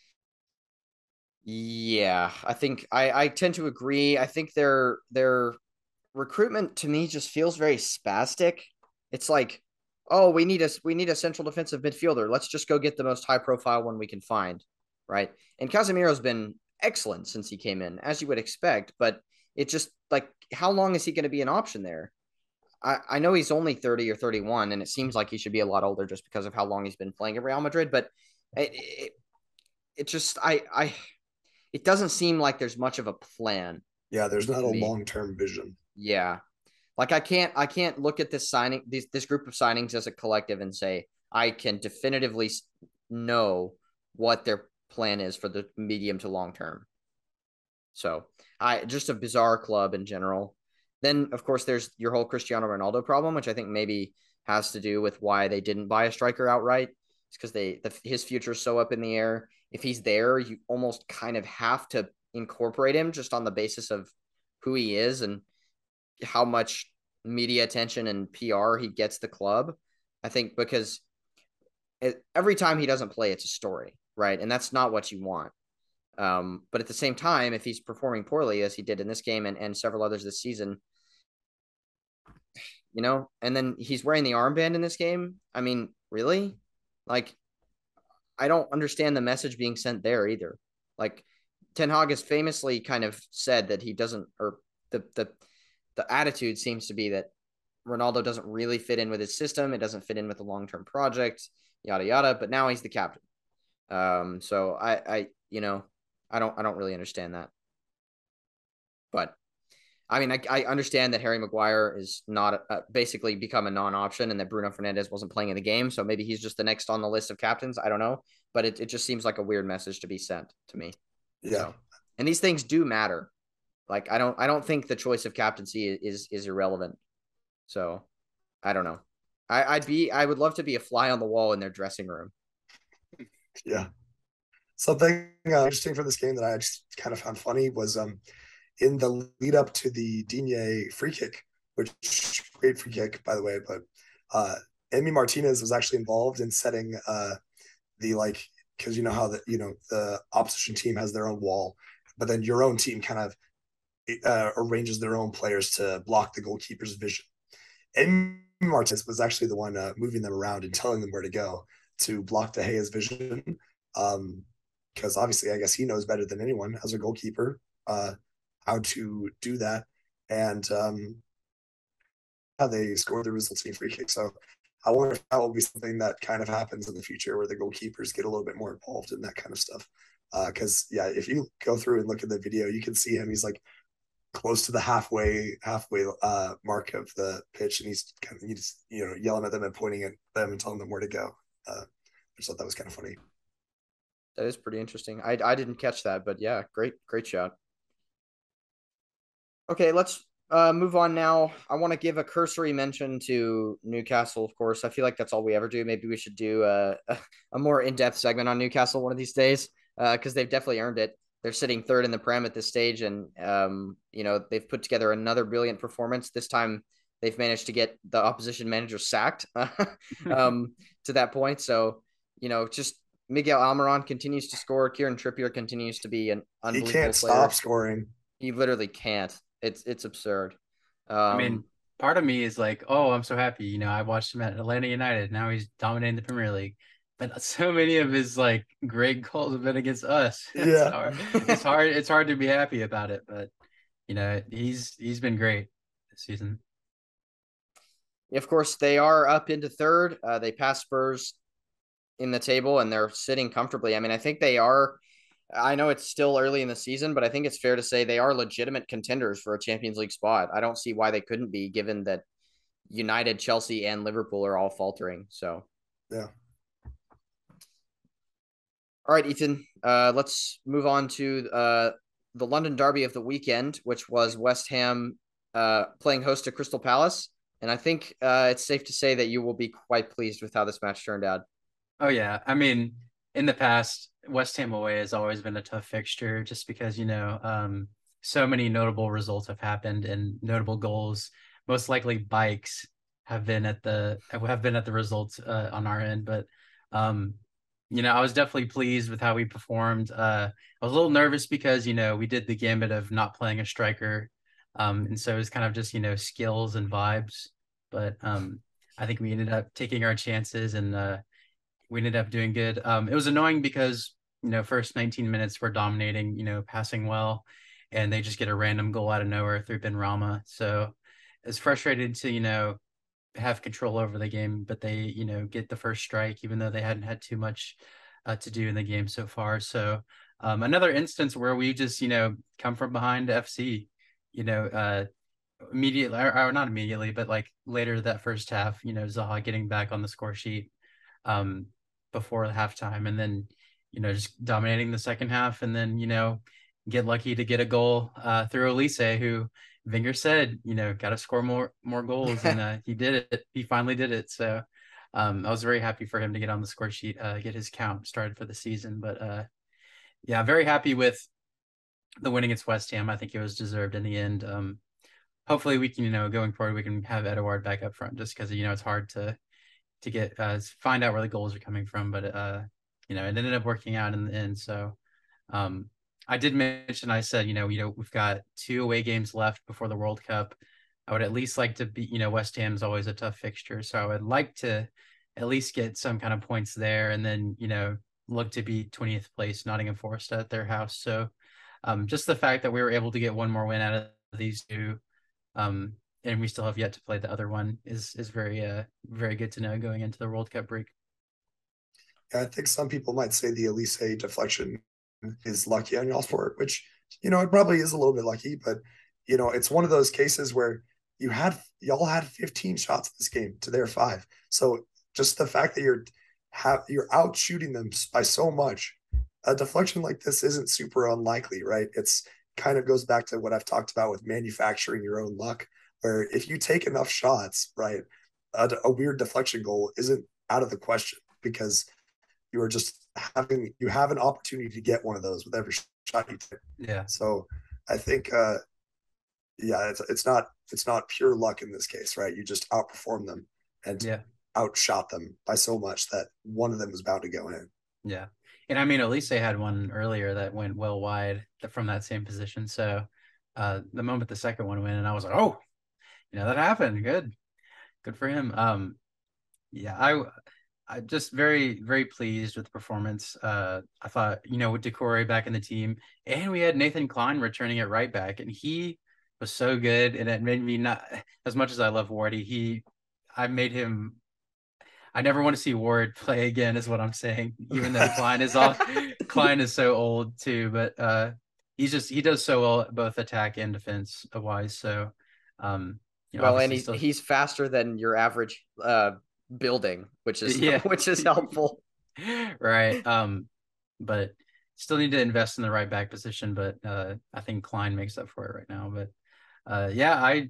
Speaker 1: yeah, I think I, I tend to agree. I think their, their recruitment to me just feels very spastic. It's like, oh, we need a, we need a central defensive midfielder. Let's just go get the most high profile one we can find. Right. And Casemiro's been excellent since he came in, as you would expect, but it just like, how long is he going to be an option there? I, I know he's only thirty or thirty-one, and it seems like he should be a lot older just because of how long he's been playing at Real Madrid. But it, it, it just, I, I, it doesn't seem like there's much of a plan.
Speaker 2: Yeah, there's not a long-term vision.
Speaker 1: Yeah. Like I can't I can't look at this signing this this group of signings as a collective and say I can definitively know what their plan is for the medium to long term. So, I just a bizarre club in general. Then of course there's your whole Cristiano Ronaldo problem, which I think maybe has to do with why they didn't buy a striker outright. It's because they the, his future's so up in the air. If he's there, you almost kind of have to incorporate him just on the basis of who he is and how much media attention and P R he gets the club. I think because it, every time he doesn't play, it's a story, right? And that's not what you want. Um, but at the same time, if he's performing poorly as he did in this game and, and several others this season, you know, and then he's wearing the armband in this game. I mean, really? Like, I don't understand the message being sent there either. Like, Ten Hag has famously kind of said that he doesn't, or the the the attitude seems to be that Ronaldo doesn't really fit in with his system. It doesn't fit in with the long-term project, yada, yada, but now he's the captain. Um, so I, I, you know, I don't, I don't really understand that, but I mean, I, I understand that Harry Maguire is not uh, basically become a non-option and that Bruno Fernandes wasn't playing in the game. So maybe he's just the next on the list of captains. I don't know, but it, it just seems like a weird message to be sent to me.
Speaker 2: Yeah.
Speaker 1: So, and these things do matter. Like, I don't, I don't think the choice of captaincy is, is irrelevant. So I don't know. I, I'd be, I would love to be a fly on the wall in their dressing room.
Speaker 2: Yeah. Something uh, interesting for this game that I just kind of found funny was um in the lead up to the Digne free kick, which great free kick, by the way, but uh, Emi Martinez was actually involved in setting uh, the, like, because you know how the, you know, the opposition team has their own wall, but then your own team kind of uh, arranges their own players to block the goalkeeper's vision. Emi Martinez was actually the one uh, moving them around and telling them where to go to block De Gea's vision. Um, because obviously, I guess he knows better than anyone as a goalkeeper uh, how to do that. And um, how they scored the resulting free kick. So I wonder if that will be something that kind of happens in the future where the goalkeepers get a little bit more involved in that kind of stuff. Because, uh, yeah, if you go through and look at the video, you can see him. He's like close to the halfway halfway uh, mark of the pitch, and he's kind of, he's, you know, yelling at them and pointing at them and telling them where to go. Uh, I just thought that was kind of funny.
Speaker 1: That is pretty interesting. I I didn't catch that, but yeah, great great shot. Okay, let's uh, move on now. I want to give a cursory mention to Newcastle, of course. I feel like that's all we ever do. Maybe we should do a, a more in-depth segment on Newcastle one of these days because uh, they've definitely earned it. They're sitting third in the Prem at this stage, and um, you know, they've put together another brilliant performance. This time, they've managed to get the opposition manager sacked um, to that point. So, you know, just Miguel Almiron continues to score. Kieran Trippier continues to be an unbelievable player.
Speaker 2: He can't
Speaker 1: player.
Speaker 2: stop scoring.
Speaker 1: He literally can't. It's it's absurd. Um,
Speaker 3: I mean, part of me is like, oh, I'm so happy. You know, I watched him at Atlanta United. Now he's dominating the Premier League. But so many of his like great goals have been against us.
Speaker 2: Yeah,
Speaker 3: it's hard. It's hard. It's hard to be happy about it. But you know, he's he's been great this season.
Speaker 1: Of course, they are up into third. Uh, they passed Spurs in the table, and they're sitting comfortably. I mean, I think they are. I know it's still early in the season, but I think it's fair to say they are legitimate contenders for a Champions League spot. I don't see why they couldn't be, given that United, Chelsea, and Liverpool are all faltering. So,
Speaker 2: yeah.
Speaker 1: All right, Ethan, uh, let's move on to uh, the London derby of the weekend, which was West Ham uh, playing host to Crystal Palace. And I think uh, it's safe to say that you will be quite pleased with how this match turned out.
Speaker 3: Oh, yeah. I mean, in the past, West Ham away has always been a tough fixture just because, you know, um, so many notable results have happened and notable goals. Most likely bikes have been at the have been at the results uh, on our end. But, um, you know, I was definitely pleased with how we performed. Uh, I was a little nervous because, you know, we did the gambit of not playing a striker. Um, and so it was kind of just, you know, skills and vibes. But um, I think we ended up taking our chances and uh, we ended up doing good. Um, it was annoying because, you know, first nineteen minutes we're dominating, you know, passing well. and they just get a random goal out of nowhere through Ben Rama. So it's frustrating to, you know, have control over the game, but they, you know, get the first strike, even though they hadn't had too much uh, to do in the game so far. So um, another instance where we just, you know, come from behind F C, you know, uh, immediately, or, or not immediately, but like later that first half, you know, Zaha getting back on the score sheet um, before the halftime, and then, you know, just dominating the second half, and then, you know, get lucky to get a goal uh, through Elise, who Wenger said, you know, got to score more more goals, and uh, he did it. He finally did it. So um, I was very happy for him to get on the score sheet, uh, get his count started for the season. But uh, yeah, very happy with the win against West Ham. I think it was deserved in the end. Um, hopefully we can, you know, going forward, we can have Edouard back up front, just because, you know, it's hard to to get uh, find out where the goals are coming from. But uh, you know, it ended up working out in the end. So um, I did mention, I said, you know, you know, we've got two away games left before the World Cup. I would at least like to be, you know, West Ham is always a tough fixture, so I would like to at least get some kind of points there, and then, you know, look to be twentieth place Nottingham Forest at their house. So um, just the fact that we were able to get one more win out of these two, um, and we still have yet to play the other one, is is very uh very good to know going into the World Cup break.
Speaker 2: Yeah, I think some people might say the Elise deflection is lucky on y'all's part, which, you know, it probably is a little bit lucky, but, you know, it's one of those cases where you had y'all had fifteen shots in this game to their five. So just the fact that you're have you're out shooting them by so much, a deflection like this isn't super unlikely, right? It's kind of goes back to what I've talked about with manufacturing your own luck, where if you take enough shots, right, a, a weird deflection goal isn't out of the question, because you are just having you have an opportunity to get one of those with every shot you take.
Speaker 3: Yeah.
Speaker 2: So I think, uh, yeah, it's it's not it's not pure luck in this case, right? You just outperform them and
Speaker 3: yeah.
Speaker 2: outshot them by so much that one of them was bound to go in.
Speaker 3: Yeah. And I mean, Elise had one earlier that went well wide from that same position. So uh, the moment the second one went, and I was like, oh, you know, that happened. Good. Good for him. Um, yeah, I, I just very, very pleased with the performance. Uh, I thought, you know, with Decore back in the team, and we had Nathan Klein returning at right back, and he was so good. And it made me not, as much as I love Wardy, he, I made him, I never want to see Ward play again, is what I'm saying. Even though Klein is all, Klein is so old too, but uh, he's just, he does so well both attack and defense wise. So, um, you know,
Speaker 1: well, and he's
Speaker 3: still...
Speaker 1: he's faster than your average uh, building, which is yeah. which is helpful,
Speaker 3: right? Um, but still need to invest in the right back position. But uh, I think Klein makes up for it right now. But uh, yeah, I.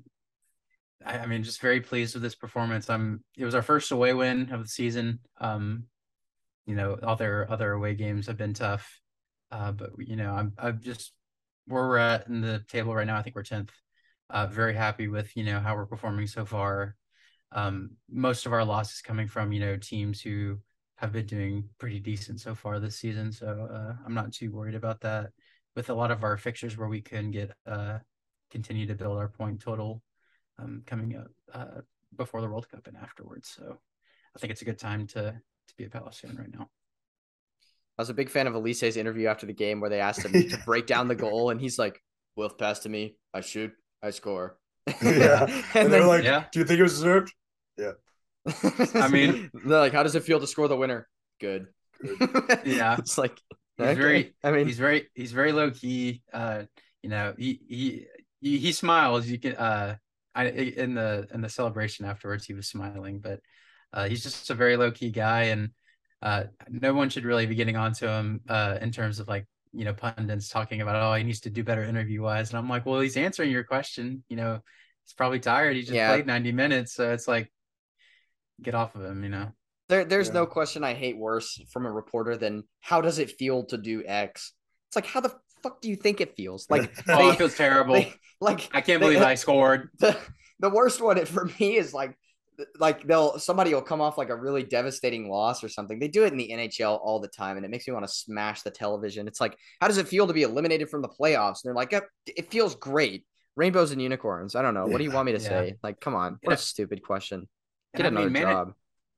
Speaker 3: I mean, just very pleased with this performance. I'm. It was our first away win of the season. Um, you know, other other away games have been tough, uh, but you know, I'm I'm just where we're at in the table right now. I think we're tenth. Uh, very happy with, you know, how we're performing so far. Um, most of our losses coming from, you know, teams who have been doing pretty decent so far this season. So uh, I'm not too worried about that. With a lot of our fixtures where we can get uh, continue to build our point total. Um, coming up uh, before the World Cup and afterwards. So I think it's a good time to to be a Palace fan right now.
Speaker 1: I was a big fan of Elise's interview after the game where they asked him to break down the goal, and he's like, Wilf pass to me, I shoot, I score.
Speaker 2: Yeah. and, and they're like, yeah. Do you think it was deserved? Yeah.
Speaker 3: I mean,
Speaker 1: they're like, how does it feel to score the winner? Good.
Speaker 3: Good. Yeah.
Speaker 1: It's like,
Speaker 3: he's
Speaker 1: okay.
Speaker 3: very,
Speaker 1: I mean,
Speaker 3: he's very, he's very low key. Uh, you know, he, he, he, he smiles. You can, uh, I, in the in the celebration afterwards, he was smiling, but uh, he's just a very low key guy, and uh, no one should really be getting onto him uh, in terms of, like, you know, pundits talking about, oh, he needs to do better interview wise, and I'm like, well, he's answering your question. You know, he's probably tired. He just yeah. played ninety minutes, so it's like, get off of him. You know,
Speaker 1: there there's yeah. no question I hate worse from a reporter than how does it feel to do X. It's like, how the fuck do you think it feels? Like,
Speaker 3: oh, they, it feels terrible. They,
Speaker 1: like,
Speaker 3: I can't believe they, I scored.
Speaker 1: The, the worst one for me is like, like they'll somebody will come off like a really devastating loss or something. They do it in the N H L all the time, and it makes me want to smash the television. It's like, how does it feel to be eliminated from the playoffs? And they're like, it, it feels great. Rainbows and unicorns. I don't know. What do you want me to yeah. say? Like, come on. What yeah. a stupid question. Get
Speaker 3: and
Speaker 1: another
Speaker 3: I mean,
Speaker 1: job.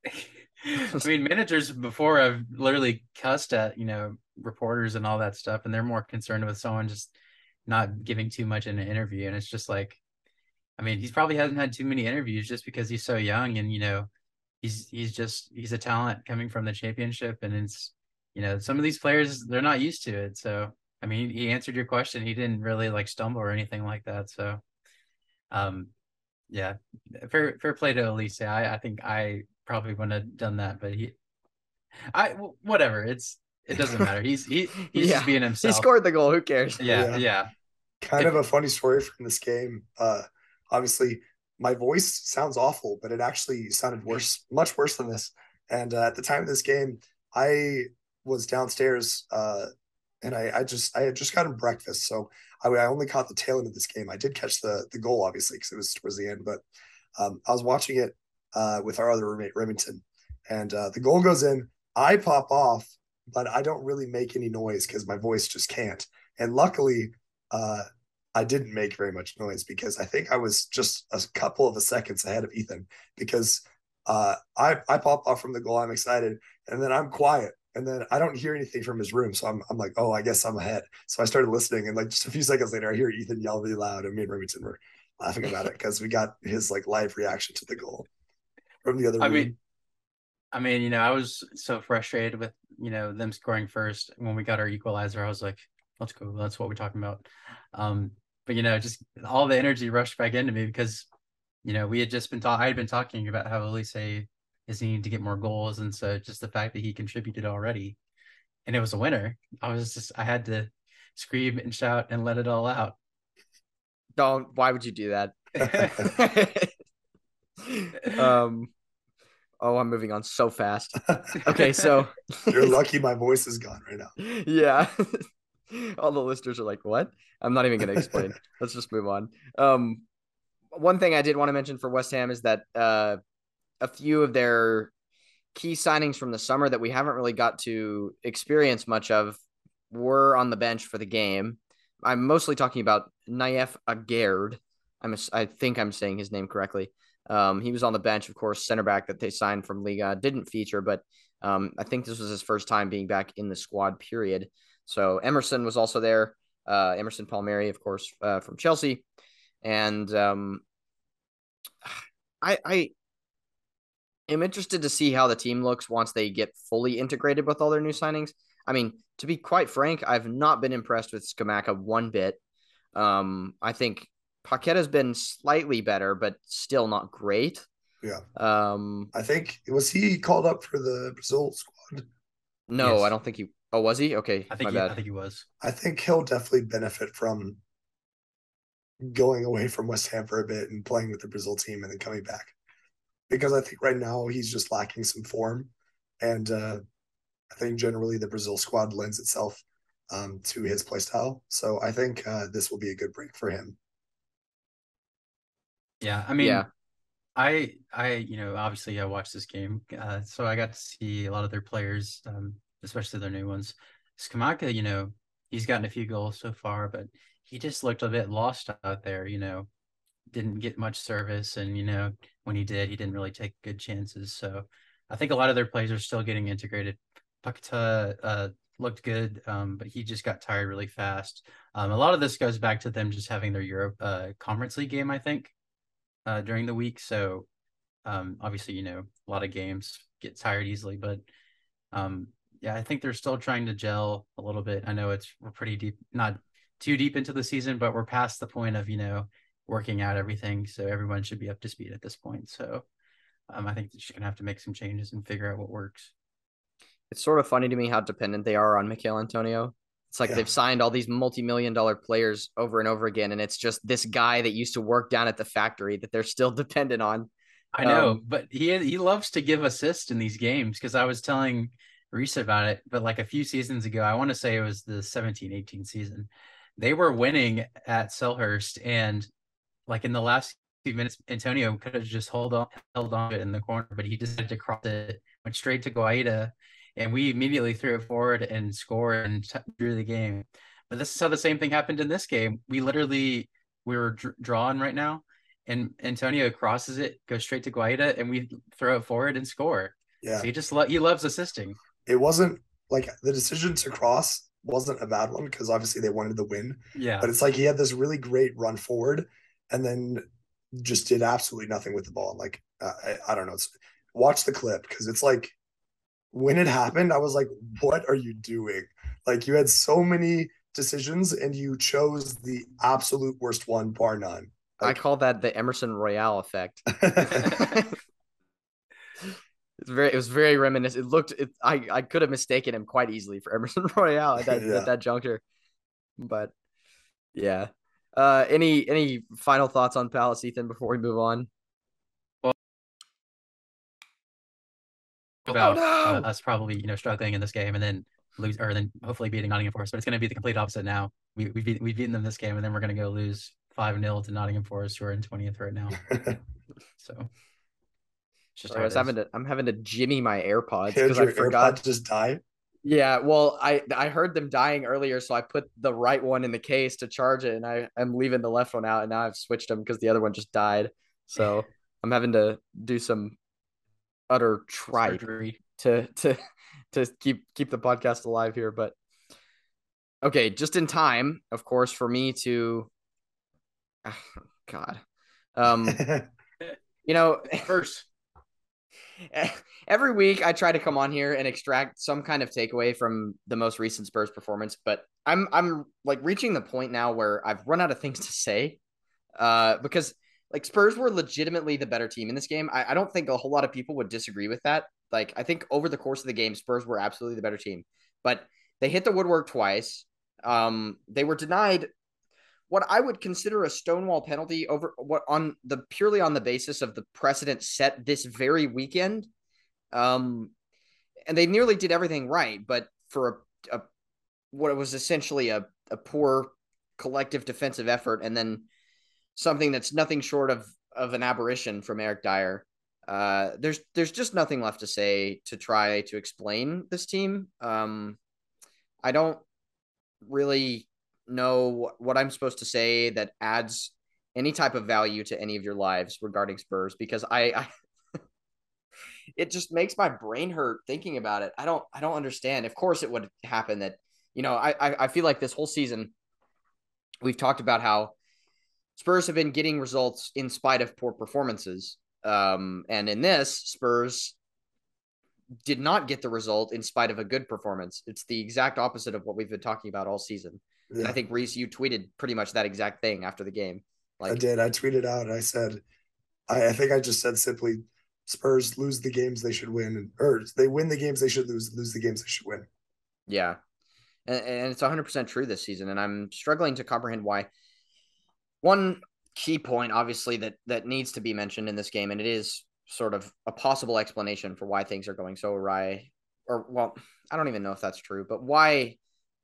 Speaker 3: I mean, managers before have literally cussed at, you know, reporters and all that stuff, and they're more concerned with someone just not giving too much in an interview. And it's just like, I mean, he's probably hasn't had too many interviews just because he's so young, and you know, he's he's just he's a talent coming from the championship, and it's, you know, some of these players, they're not used to it. So I mean, he answered your question. He didn't really like stumble or anything like that. So um yeah, fair fair play to Elise. I I think I probably wouldn't have done that, but he I whatever. It's it doesn't matter. He's he he's
Speaker 1: yeah.
Speaker 3: just being himself.
Speaker 1: He scored the goal. Who cares?
Speaker 3: Yeah,
Speaker 2: Yeah.
Speaker 3: yeah.
Speaker 2: Kind of a funny story from this game. Uh, obviously, my voice sounds awful, but it actually sounded worse, much worse than this. And uh, at the time of this game, I was downstairs, uh, and I, I just I had just gotten breakfast, so I, I only caught the tail end of this game. I did catch the the goal, obviously, because it was towards the end, but um, I was watching it uh, with our other roommate Remington, and uh, the goal goes in. I pop off, but I don't really make any noise because my voice just can't. And luckily, uh, I didn't make very much noise because I think I was just a couple of a seconds ahead of Ethan, because uh, I I pop off from the goal. I'm excited, and then I'm quiet, and then I don't hear anything from his room. So I'm I'm like, oh, I guess I'm ahead. So I started listening, and like just a few seconds later, I hear Ethan yell really loud, and me and Remington were laughing about it because we got his like live reaction to the goal from the other
Speaker 3: I
Speaker 2: room.
Speaker 3: mean, I mean, you know, I was so frustrated with, you know, them scoring first. When we got our equalizer, I was like, let's go. That's what we're talking about. Um, but, you know, just all the energy rushed back into me because, you know, we had just been talking, I had been talking about how Elise is needing to get more goals. And so just the fact that he contributed already and it was a winner, I was just, I had to scream and shout and let it all out.
Speaker 1: Don't, why would you do that? um, Oh, I'm moving on so fast. Okay, so
Speaker 2: you're lucky my voice is gone right now.
Speaker 1: Yeah. All the listeners are like, what? I'm not even going to explain. Let's just move on. Um, one thing I did want to mention for West Ham is that uh, a few of their key signings from the summer that we haven't really got to experience much of were on the bench for the game. I'm mostly talking about Naif Aguerd. I'm a, I think I'm saying his name correctly. Um, he was on the bench, of course, center back that they signed from Liga. Didn't feature, but um, I think this was his first time being back in the squad, period. So Emerson was also there. Uh, Emerson Palmieri, of course, uh, from Chelsea. And um, I, I am interested to see how the team looks once they get fully integrated with all their new signings. I mean, to be quite frank, I've not been impressed with Scamacca one bit. Um, I think Paqueta's been slightly better, but still not great.
Speaker 2: Yeah.
Speaker 1: Um,
Speaker 2: I think, was he called up for the Brazil squad?
Speaker 1: No,
Speaker 3: Yes.
Speaker 1: I don't think he. Oh, was he? Okay,
Speaker 3: I think
Speaker 1: my
Speaker 3: he,
Speaker 1: bad.
Speaker 3: I think he was.
Speaker 2: I think he'll definitely benefit from going away from West Ham for a bit and playing with the Brazil team and then coming back. Because I think right now he's just lacking some form. And uh, I think generally the Brazil squad lends itself um, to his play style. So I think uh, this will be a good break for him.
Speaker 3: Yeah, I mean,
Speaker 1: Yeah.
Speaker 3: I, I, you know, obviously I watched this game, uh, so I got to see a lot of their players, um, especially their new ones. Scamacca, you know, he's gotten a few goals so far, but he just looked a bit lost out there, you know, didn't get much service. And, you know, when he did, he didn't really take good chances. So I think a lot of their players are still getting integrated. Paqueta uh, looked good, um, but he just got tired really fast. Um, a lot of this goes back to them just having their Europe uh, Conference League game, I think. Uh, during the week. So um, obviously, you know, a lot of games get tired easily, but um, yeah, I think they're still trying to gel a little bit. I know it's we're pretty deep, not too deep into the season, but we're past the point of, you know, working out everything. So everyone should be up to speed at this point. So um, I think they're just going to have to make some changes and figure out what works.
Speaker 1: It's sort of funny to me how dependent they are on Mikel Antonio. It's like
Speaker 2: Yeah.
Speaker 1: they've signed all these multi-million dollar players over and over again, and it's just this guy that used to work down at the factory that they're still dependent on.
Speaker 3: I know,
Speaker 1: Um,
Speaker 3: but he he loves to give assists in these games because I was telling Reese about it, but like a few seasons ago, I want to say it was the seventeen eighteen season, they were winning at Selhurst, and like in the last few minutes, Antonio could have just hold on, held on to it in the corner, but he decided to cross it, went straight to Guaita, and we immediately threw it forward and scored and t- drew the game. But this is how the same thing happened in this game. We literally we were dr- drawn right now, and Antonio crosses it, goes straight to Guaita, and we throw it forward and score.
Speaker 2: Yeah.
Speaker 3: So he just lo- he loves assisting.
Speaker 2: It wasn't like the decision to cross wasn't a bad one because obviously they wanted the win.
Speaker 3: Yeah.
Speaker 2: But it's like he had this really great run forward and then just did absolutely nothing with the ball. Like, I, I don't know. It's, watch the clip because it's like when it happened, I was like, what are you doing? Like, you had so many decisions and you chose the absolute worst one, bar none. Like,
Speaker 1: I call that the Emerson Royale effect. It's very, it was very reminiscent. It looked, it, I, I could have mistaken him quite easily for Emerson Royale at that,
Speaker 2: Yeah.
Speaker 1: at that juncture, but yeah. Uh, any, any final thoughts on Palace, Ethan, before we move on?
Speaker 3: About
Speaker 1: Oh, no!
Speaker 3: uh, us probably, you know, struggling in this game and then lose, or then hopefully beating Nottingham Forest. But it's going to be the complete opposite now. We we beat, we've beaten them this game, and then we're going to go lose five nil to Nottingham Forest, who are in twentieth right now. So it's just
Speaker 1: Sorry,
Speaker 3: how
Speaker 1: I
Speaker 3: it
Speaker 1: was
Speaker 3: is.
Speaker 1: having to, I'm having to jimmy my AirPods
Speaker 2: Did
Speaker 1: because I
Speaker 2: your
Speaker 1: forgot.
Speaker 2: AirPod just die?
Speaker 1: Yeah, well, I I heard them dying earlier, so I put the right one in the case to charge it, and I am leaving the left one out, and now I've switched them because the other one just died. So I'm having to do some utter tripe
Speaker 3: Surgery.
Speaker 1: to to to keep keep the podcast alive here. But okay, just in time, of course, for me to, oh, God, um, you know,
Speaker 3: First,
Speaker 1: every week I try to come on here and extract some kind of takeaway from the most recent Spurs performance, but I'm I'm like reaching the point now where I've run out of things to say. Uh, because like Spurs were legitimately the better team in this game. I, I don't think a whole lot of people would disagree with that. Like I think over the course of the game, Spurs were absolutely the better team, but they hit the woodwork twice. Um, they were denied what I would consider a stonewall penalty over what on the purely on the basis of the precedent set this very weekend. Um, and they nearly did everything right, but for a, a what was essentially a, a poor collective defensive effort, and then something that's nothing short of of an aberration from Eric Dyer. Uh, there's there's just nothing left to say to try to explain this team. Um, I don't really know what I'm supposed to say that adds any type of value to any of your lives regarding Spurs because I, I it just makes my brain hurt thinking about it. I don't I don't understand. Of course it would happen that, you know, I I feel like this whole season we've talked about how Spurs have been getting results in spite of poor performances. Um, and in this, Spurs did not get the result in spite of a good performance. It's the exact opposite of what we've been talking about all season. Yeah. And I think, Reese, you tweeted pretty much that exact thing after the game.
Speaker 2: Like, I did. I tweeted out and I said, I, I think I just said simply, Spurs lose the games they should win, or they win the games they should lose, lose the games they should win.
Speaker 1: Yeah. And, and it's one hundred percent true this season. And I'm struggling to comprehend why. One key point, obviously, that that needs to be mentioned in this game, and it is sort of a possible explanation for why things are going so awry. Or, well, I don't even know if that's true, but why,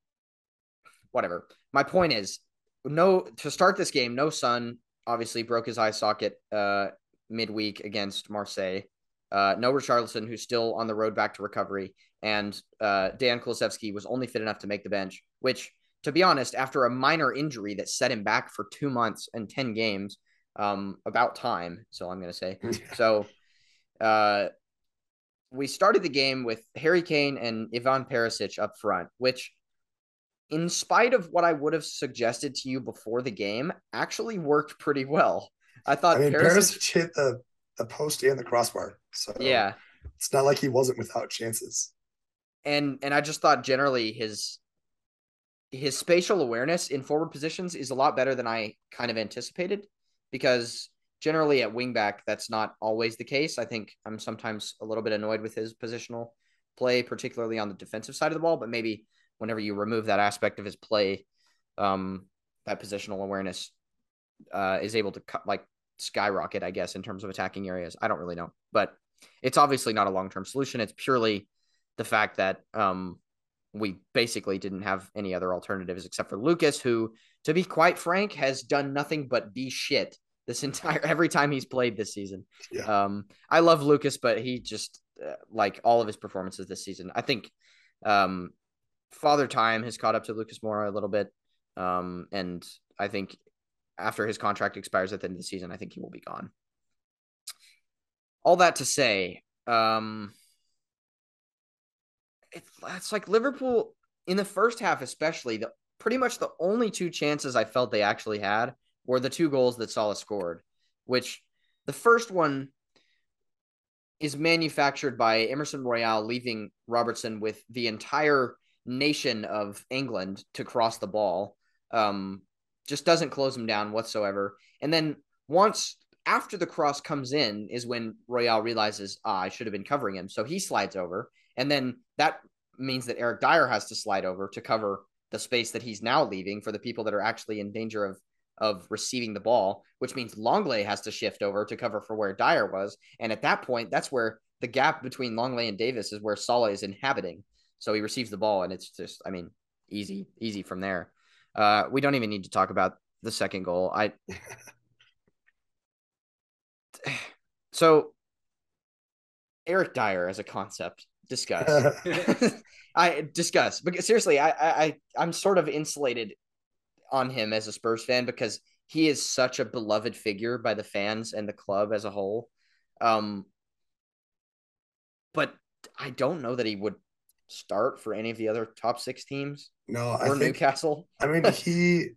Speaker 1: whatever. My point is, no, to start this game, no Son obviously broke his eye socket uh, midweek against Marseille. Uh, no Richarlison, who's still on the road back to recovery. And uh, Dan Kulusevski was only fit enough to make the bench, which, to be honest, after a minor injury that set him back for two months and ten games, um, about time, so I'm going to say. So uh, we started the game with Harry Kane and Ivan Perisic up front, which, in spite of what I would have suggested to you before the game, actually worked pretty well. I thought
Speaker 2: I mean,
Speaker 1: Perisic,
Speaker 2: Perisic hit the, the post and the crossbar. So
Speaker 1: yeah,
Speaker 2: it's not like he wasn't without chances.
Speaker 1: And and I just thought generally his his spatial awareness in forward positions is a lot better than I kind of anticipated, because generally at wingback, that's not always the case. I think I'm sometimes a little bit annoyed with his positional play, particularly on the defensive side of the ball, but maybe whenever you remove that aspect of his play, um, that positional awareness uh, is able to cut, like skyrocket, I guess, in terms of attacking areas. I don't really know, but it's obviously not a long-term solution. It's purely the fact that um, we basically didn't have any other alternatives except for Lucas, who, to be quite frank, has done nothing but be shit this entire every time he's played this season. Yeah. Um, I love Lucas, but he just uh, like all of his performances this season. I think um, Father Time has caught up to Lucas Moura a little bit, um, and I think after his contract expires at the end of the season, I think he will be gone. All that to say, um, it's, it's like Liverpool in the first half, especially, the pretty much the only two chances I felt they actually had were the two goals that Salah scored, which the first one is manufactured by Emerson Royale leaving Robertson with the entire nation of England to cross the ball. Um, just doesn't close him down whatsoever. And then once after the cross comes in is when Royale realizes, ah, I should have been covering him. So he slides over. And then that means that Eric Dyer has to slide over to cover the space that he's now leaving for the people that are actually in danger of of receiving the ball, which means Longley has to shift over to cover for where Dyer was. And at that point, that's where the gap between Longley and Davis is where Salah is inhabiting. So he receives the ball, and it's just, I mean, easy, easy from there. Uh, we don't even need to talk about the second goal. I so Eric Dyer as a concept, discuss. I discuss because seriously, I I I'm sort of insulated on him as a Spurs fan because he is such a beloved figure by the fans and the club as a whole. Um, but I don't know that he would start for any of the other top six teams.
Speaker 2: No,
Speaker 1: or
Speaker 2: I think
Speaker 1: Newcastle.
Speaker 2: I mean he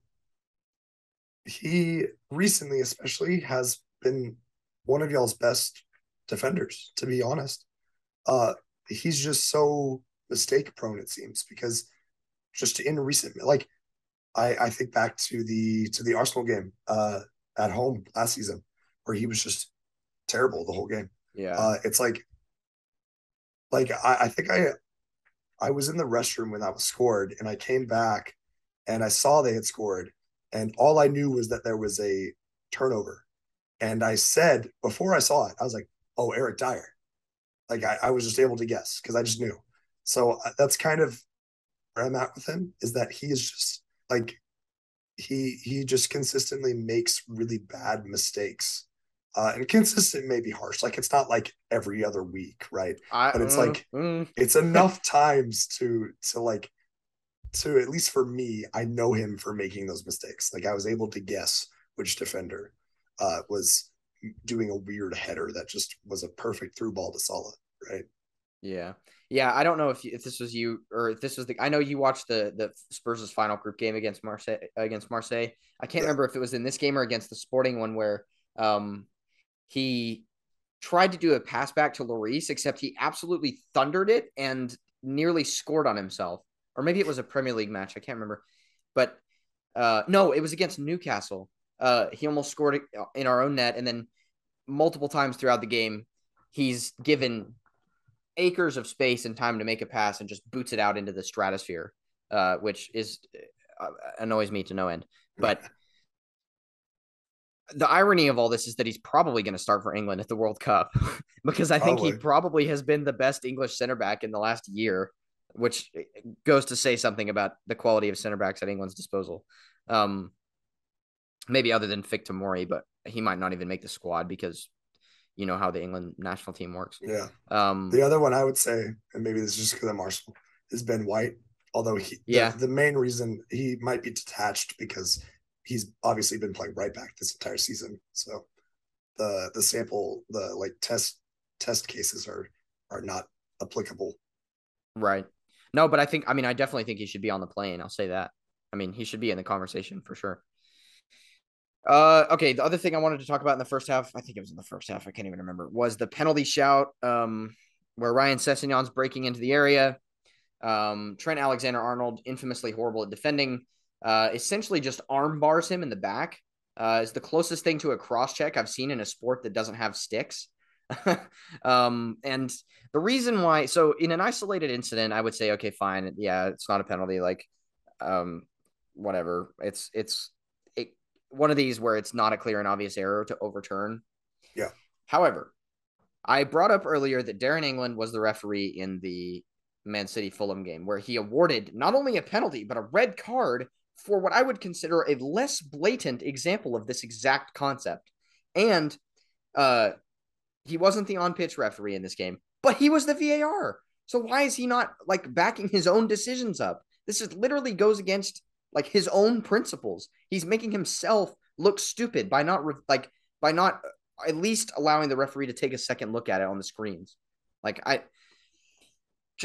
Speaker 2: he recently especially has been one of y'all's best defenders, to be honest. Uh he's just so mistake prone, it seems, because just in recent like I, I think back to the to the Arsenal game uh, at home last season where he was just terrible the whole game.
Speaker 1: Yeah.
Speaker 2: Uh, it's like like I, I think I I was in the restroom when that was scored, and I came back and I saw they had scored, and all I knew was that there was a turnover. And I said before I saw it, I was like, "Oh, Eric Dyer." Like I, I was just able to guess because I just knew. So that's kind of where I'm at with him, is that he is just like he he just consistently makes really bad mistakes. Uh, and consistent may be harsh. Like it's not like every other week, right?
Speaker 1: I,
Speaker 2: But it's
Speaker 1: mm,
Speaker 2: like
Speaker 1: mm.
Speaker 2: it's enough times to to like to at least for me, I know him for making those mistakes. Like I was able to guess which defender uh, was doing a weird header that just was a perfect through ball to Salah, right?
Speaker 1: Yeah. Yeah, I don't know if if this was you or if this was the. I know you watched the the Spurs' final group game against Marseille. Against Marseille, I can't
Speaker 2: Yeah.
Speaker 1: remember if it was in this game or against the Sporting one where um he tried to do a pass back to Lloris, except he absolutely thundered it and nearly scored on himself. Or maybe it was a Premier League match. I can't remember, but uh, no, it was against Newcastle. Uh, he almost scored in our own net, and then multiple times throughout the game, he's given acres of space and time to make a pass and just boots it out into the stratosphere, uh, which is uh, annoys me to no end. But the irony of all this is that he's probably going to start for England at the World Cup because I think
Speaker 2: Probably.
Speaker 1: he probably has been the best English center back in the last year, which goes to say something about the quality of center backs at England's disposal. Um, maybe other than Fick Tamori, but he might not even make the squad because you know how the England national team works.
Speaker 2: Yeah.
Speaker 1: Um,
Speaker 2: The other one I would say, and maybe this is just because I'm Arsenal, is Ben White. Although he,
Speaker 1: Yeah.
Speaker 2: the, the main reason he might be detached because he's obviously been playing right back this entire season. So the the sample, the like test test cases are are not applicable.
Speaker 1: Right. No, but I think, I mean, I definitely think he should be on the plane. I'll say that. I mean, he should be in the conversation for sure. Uh, okay. The other thing I wanted to talk about in the first half, I think it was in the first half, I can't even remember, was the penalty shout, um, where Ryan Sessegnon's breaking into the area. Um, Trent Alexander-Arnold, infamously horrible at defending, uh, essentially just arm bars him in the back. Uh, is the closest thing to a cross check I've seen in a sport that doesn't have sticks. um, and the reason why, so in an isolated incident, I would say, okay, fine. Yeah, it's not a penalty. Like, um, whatever. It's, it's it, one of these where it's not a clear and obvious error to overturn.
Speaker 2: Yeah.
Speaker 1: However, I brought up earlier that Darren England was the referee in the Man City Fulham game where he awarded not only a penalty, but a red card for what I would consider a less blatant example of this exact concept. And, uh, he wasn't the on-pitch referee in this game, but he was the V A R. So why is he not like backing his own decisions up? This is literally goes against like his own principles. He's making himself look stupid by not re- like by not at least allowing the referee to take a second look at it on the screens. Like I just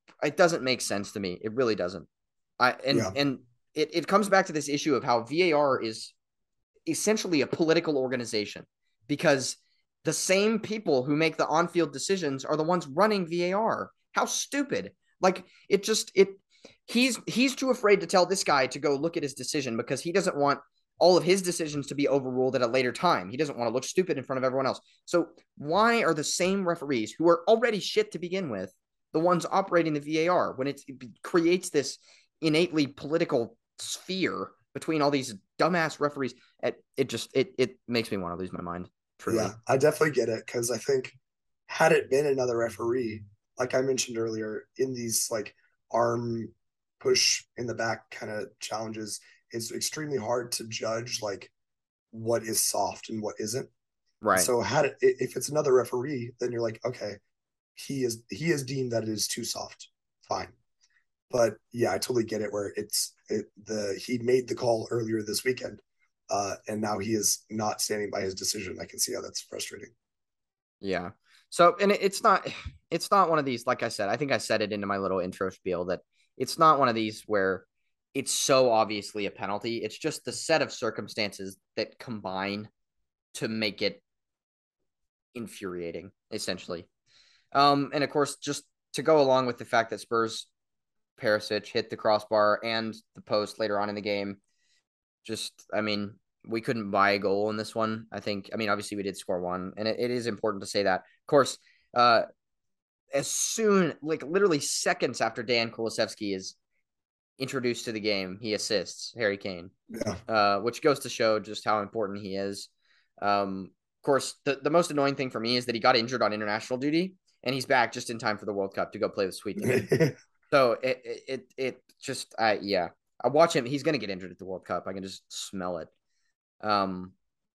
Speaker 1: it doesn't make sense to me. It really doesn't. I and
Speaker 2: Yeah.
Speaker 1: and it, it comes back to this issue of how V A R is essentially a political organization, because the same people who make the on-field decisions are the ones running V A R. How stupid. Like it just it he's he's too afraid to tell this guy to go look at his decision because he doesn't want all of his decisions to be overruled at a later time. He doesn't want to look stupid in front of everyone else. So why are the same referees who are already shit to begin with the ones operating the V A R when it, it creates this innately political sphere between all these dumbass referees? It, it just it it makes me want to lose my mind. Truly.
Speaker 2: Yeah, I definitely get it, because I think had it been another referee, like I mentioned earlier, in these like arm push in the back kind of challenges, it's extremely hard to judge like what is soft and what isn't.
Speaker 1: Right.
Speaker 2: So had it, if it's another referee, then you're like, okay, he is he is deemed that it is too soft. Fine. But yeah, I totally get it where it's it, the he made the call earlier this weekend. Uh, and now he is not standing by his decision. I can see how that's frustrating.
Speaker 1: Yeah. So, and it, it's not, it's not one of these, like I said, I think I said it into my little intro spiel that it's not one of these where it's so obviously a penalty. It's just the set of circumstances that combine to make it infuriating, essentially. Um, and of course, just to go along with the fact that Spurs Perisic hit the crossbar and the post later on in the game, just, I mean, we couldn't buy a goal in this one. I think, I mean, obviously we did score one, and it, it is important to say that. Of course, uh, as soon, like literally seconds after Dan Kulusevski is introduced to the game, he assists Harry Kane,
Speaker 2: yeah.
Speaker 1: uh, which goes to show just how important he is. Um, of course, the, the most annoying thing for me is that he got injured on international duty, and he's back just in time for the World Cup to go play with Sweden. So it, it, it, it just, uh, yeah. I watch him. He's going to get injured at the World Cup. I can just smell it. Um,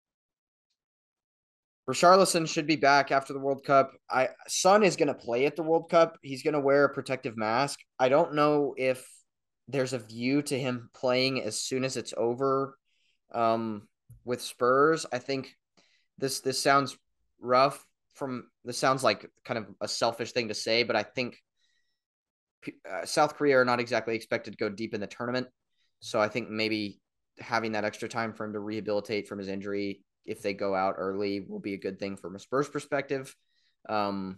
Speaker 1: Richarlison should be back after the World Cup. I Son is going to play at the World Cup. He's going to wear a protective mask. I don't know if there's a view to him playing as soon as it's over um, with Spurs. I think this this sounds rough. From this sounds like kind of a selfish thing to say, but I think Uh, South Korea are not exactly expected to go deep in the tournament. So I think maybe having that extra time for him to rehabilitate from his injury, if they go out early, will be a good thing from a Spurs perspective. Um,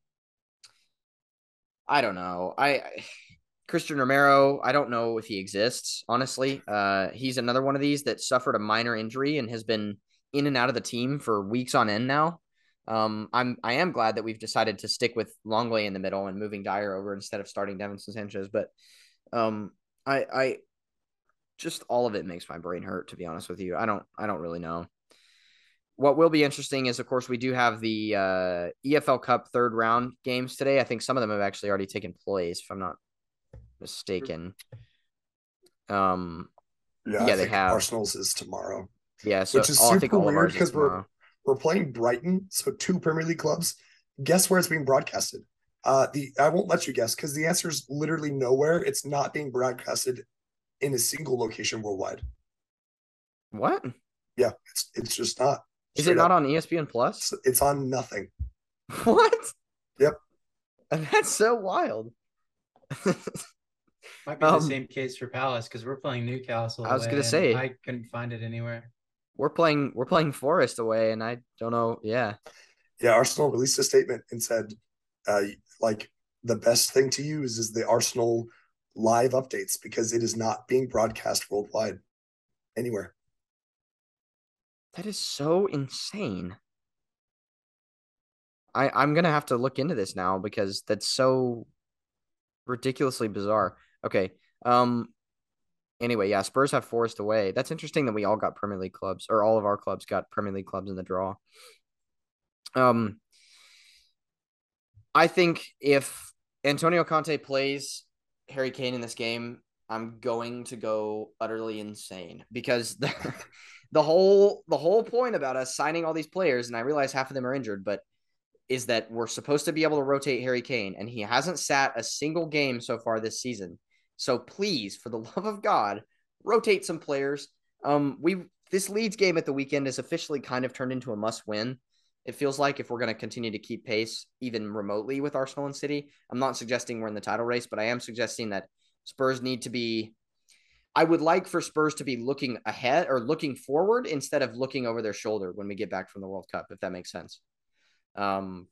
Speaker 1: I don't know. I, I Christian Romero, I don't know if he exists, honestly. Uh, he's another one of these that suffered a minor injury and has been in and out of the team for weeks on end now. Um, I'm I am glad that we've decided to stick with Longley in the middle and moving Dyer over instead of starting Davinson Sanchez. But um, I I just all of it makes my brain hurt, to be honest with you. I don't I don't really know. What will be interesting is, of course, we do have the uh, E F L Cup third round games today. I think some of them have actually already taken place, if I'm not mistaken. Um,
Speaker 2: yeah,
Speaker 1: yeah,
Speaker 2: I
Speaker 1: they
Speaker 2: think
Speaker 1: have.
Speaker 2: Arsenal's is tomorrow.
Speaker 1: Yeah, so
Speaker 2: which is
Speaker 1: all,
Speaker 2: super
Speaker 1: I think all
Speaker 2: weird because
Speaker 1: we're
Speaker 2: we're playing Brighton, so two Premier League clubs. Guess where it's being broadcasted? Uh, the I won't let you guess because the answer is literally nowhere. It's not being broadcasted in a single location worldwide.
Speaker 1: What?
Speaker 2: Yeah, it's it's just not.
Speaker 1: Is it not up. on E S P N Plus?
Speaker 2: It's, it's on nothing.
Speaker 1: What?
Speaker 2: Yep.
Speaker 1: That's so wild.
Speaker 3: Might be um, the same case for Palace because we're playing Newcastle.
Speaker 1: I was going to say
Speaker 3: I couldn't find it anywhere.
Speaker 1: We're playing we're playing Forest away, and I don't know. Yeah.
Speaker 2: Yeah, Arsenal released a statement and said, uh, like, the best thing to use is the Arsenal live updates because it is not being broadcast worldwide anywhere.
Speaker 1: That is so insane. I, I'm going to have to look into this now because that's so ridiculously bizarre. Okay. Um. Anyway, yeah, Spurs have Forest away. That's interesting that we all got Premier League clubs, or all of our clubs got Premier League clubs in the draw. Um, I think if Antonio Conte plays Harry Kane in this game, I'm going to go utterly insane because the the whole the whole point about us signing all these players, and I realize half of them are injured, but is that we're supposed to be able to rotate Harry Kane, and he hasn't sat a single game so far this season. So please, for the love of God, rotate some players. Um, we this Leeds game at the weekend is officially kind of turned into a must-win. It feels like if we're going to continue to keep pace even remotely with Arsenal and City. I'm not suggesting we're in the title race, but I am suggesting that Spurs need to be I would like for Spurs to be looking ahead or looking forward instead of looking over their shoulder when we get back from the World Cup, if that makes sense. Um,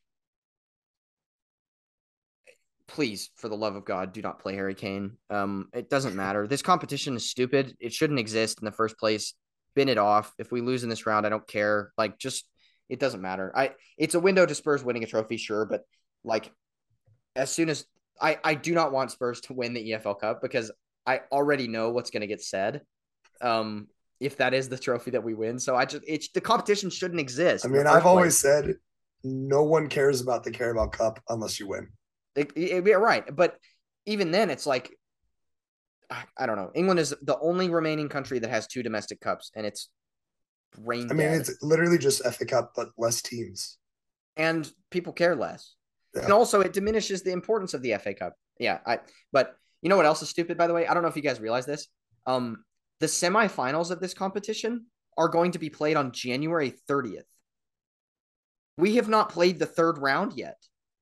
Speaker 1: please, for the love of God, do not play Harry Kane. Um, it doesn't matter. This competition is stupid. It shouldn't exist in the first place. Bin it off. If we lose in this round, I don't care. Like, just it doesn't matter. I it's a window to Spurs winning a trophy, sure, but like as soon as I I do not want Spurs to win the E F L Cup because I already know what's going to get said. Um, if that is the trophy that we win, so I just it's the competition shouldn't exist.
Speaker 2: I mean, I've always said no one cares about the Carabao Cup unless you win.
Speaker 1: It, it, it, right, but even then, it's like I don't know. England is the only remaining country that has two domestic cups, and it's brain
Speaker 2: I mean,
Speaker 1: dead.
Speaker 2: it's literally just F A Cup, but less teams.
Speaker 1: And people care less.
Speaker 2: Yeah.
Speaker 1: And also, it diminishes the importance of the F A Cup. Yeah, I. But you know what else is stupid, by the way? I don't know if you guys realize this. Um, the semifinals of this competition are going to be played on January thirtieth. We have not played the third round yet.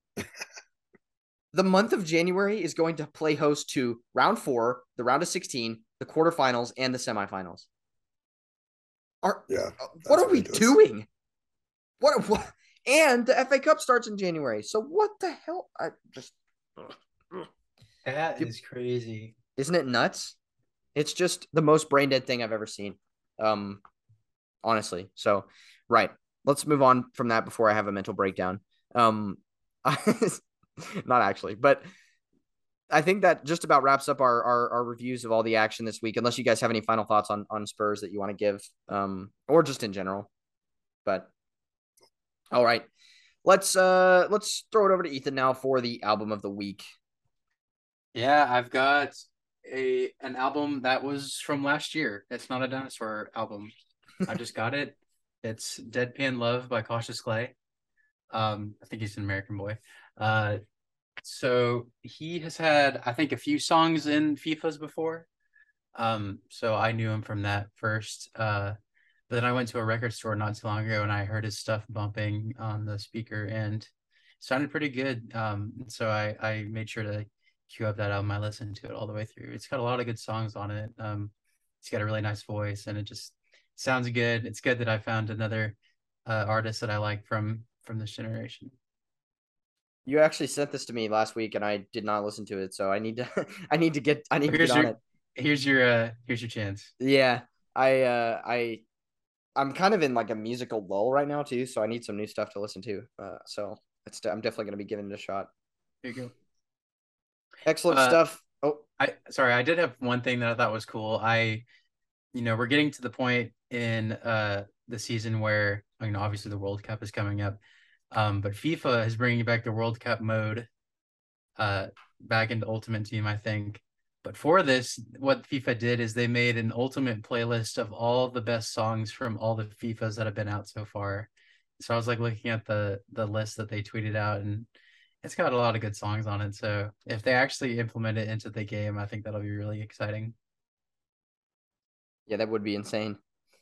Speaker 1: The month of January is going to play host to round four, the round of sixteen, the quarterfinals, and the semifinals. Are,
Speaker 2: yeah,
Speaker 1: what are ridiculous. we doing? What, what? And the F A Cup starts in January. So what the hell? I just
Speaker 3: that is crazy.
Speaker 1: Isn't it nuts? It's just the most brain dead thing I've ever seen. Um, honestly. So, right. Let's move on from that before I have a mental breakdown. Um, not actually, but I think that just about wraps up our, our our reviews of all the action this week. Unless you guys have any final thoughts on on Spurs that you want to give, um, or just in general. But all right, let's uh let's throw it over to Ethan now for the album of the week.
Speaker 3: Yeah, I've got a an album that was from last year. It's not a dinosaur album. I just got it. It's Deadpan Love by Cautious Clay. Um, I think he's an American boy. Uh, so he has had, I think, a few songs in FIFAs before. Um, so I knew him from that first. Uh, but then I went to a record store not too long ago and I heard his stuff bumping on the speaker and it sounded pretty good. Um, so I, I made sure to queue up that album. I listened to it all the way through. It's got a lot of good songs on it. Um, he's got a really nice voice and it just sounds good. It's good that I found another uh, artist that I like from from this generation.
Speaker 1: You actually sent this to me last week and I did not listen to it, so I need to I need to get I need
Speaker 3: here's
Speaker 1: to get
Speaker 3: your,
Speaker 1: on it.
Speaker 3: Here's your uh here's your chance.
Speaker 1: Yeah. I uh I I'm kind of in like a musical lull right now too, so I need some new stuff to listen to. Uh so it's I'm definitely going to be giving it a shot.
Speaker 3: There you go.
Speaker 1: Excellent uh, stuff. Oh,
Speaker 3: I sorry, I did have one thing that I thought was cool. I you know, we're getting to the point in uh the season where, you know, obviously the World Cup is coming up. Um, but FIFA is bringing back the World Cup mode uh, back into Ultimate Team, I think. But for this, what FIFA did is they made an ultimate playlist of all the best songs from all the FIFAs that have been out so far. So I was like looking at the the list that they tweeted out, and it's got a lot of good songs on it. So if they actually implement it into the game, I think that'll be really exciting.
Speaker 1: Yeah, that would be insane.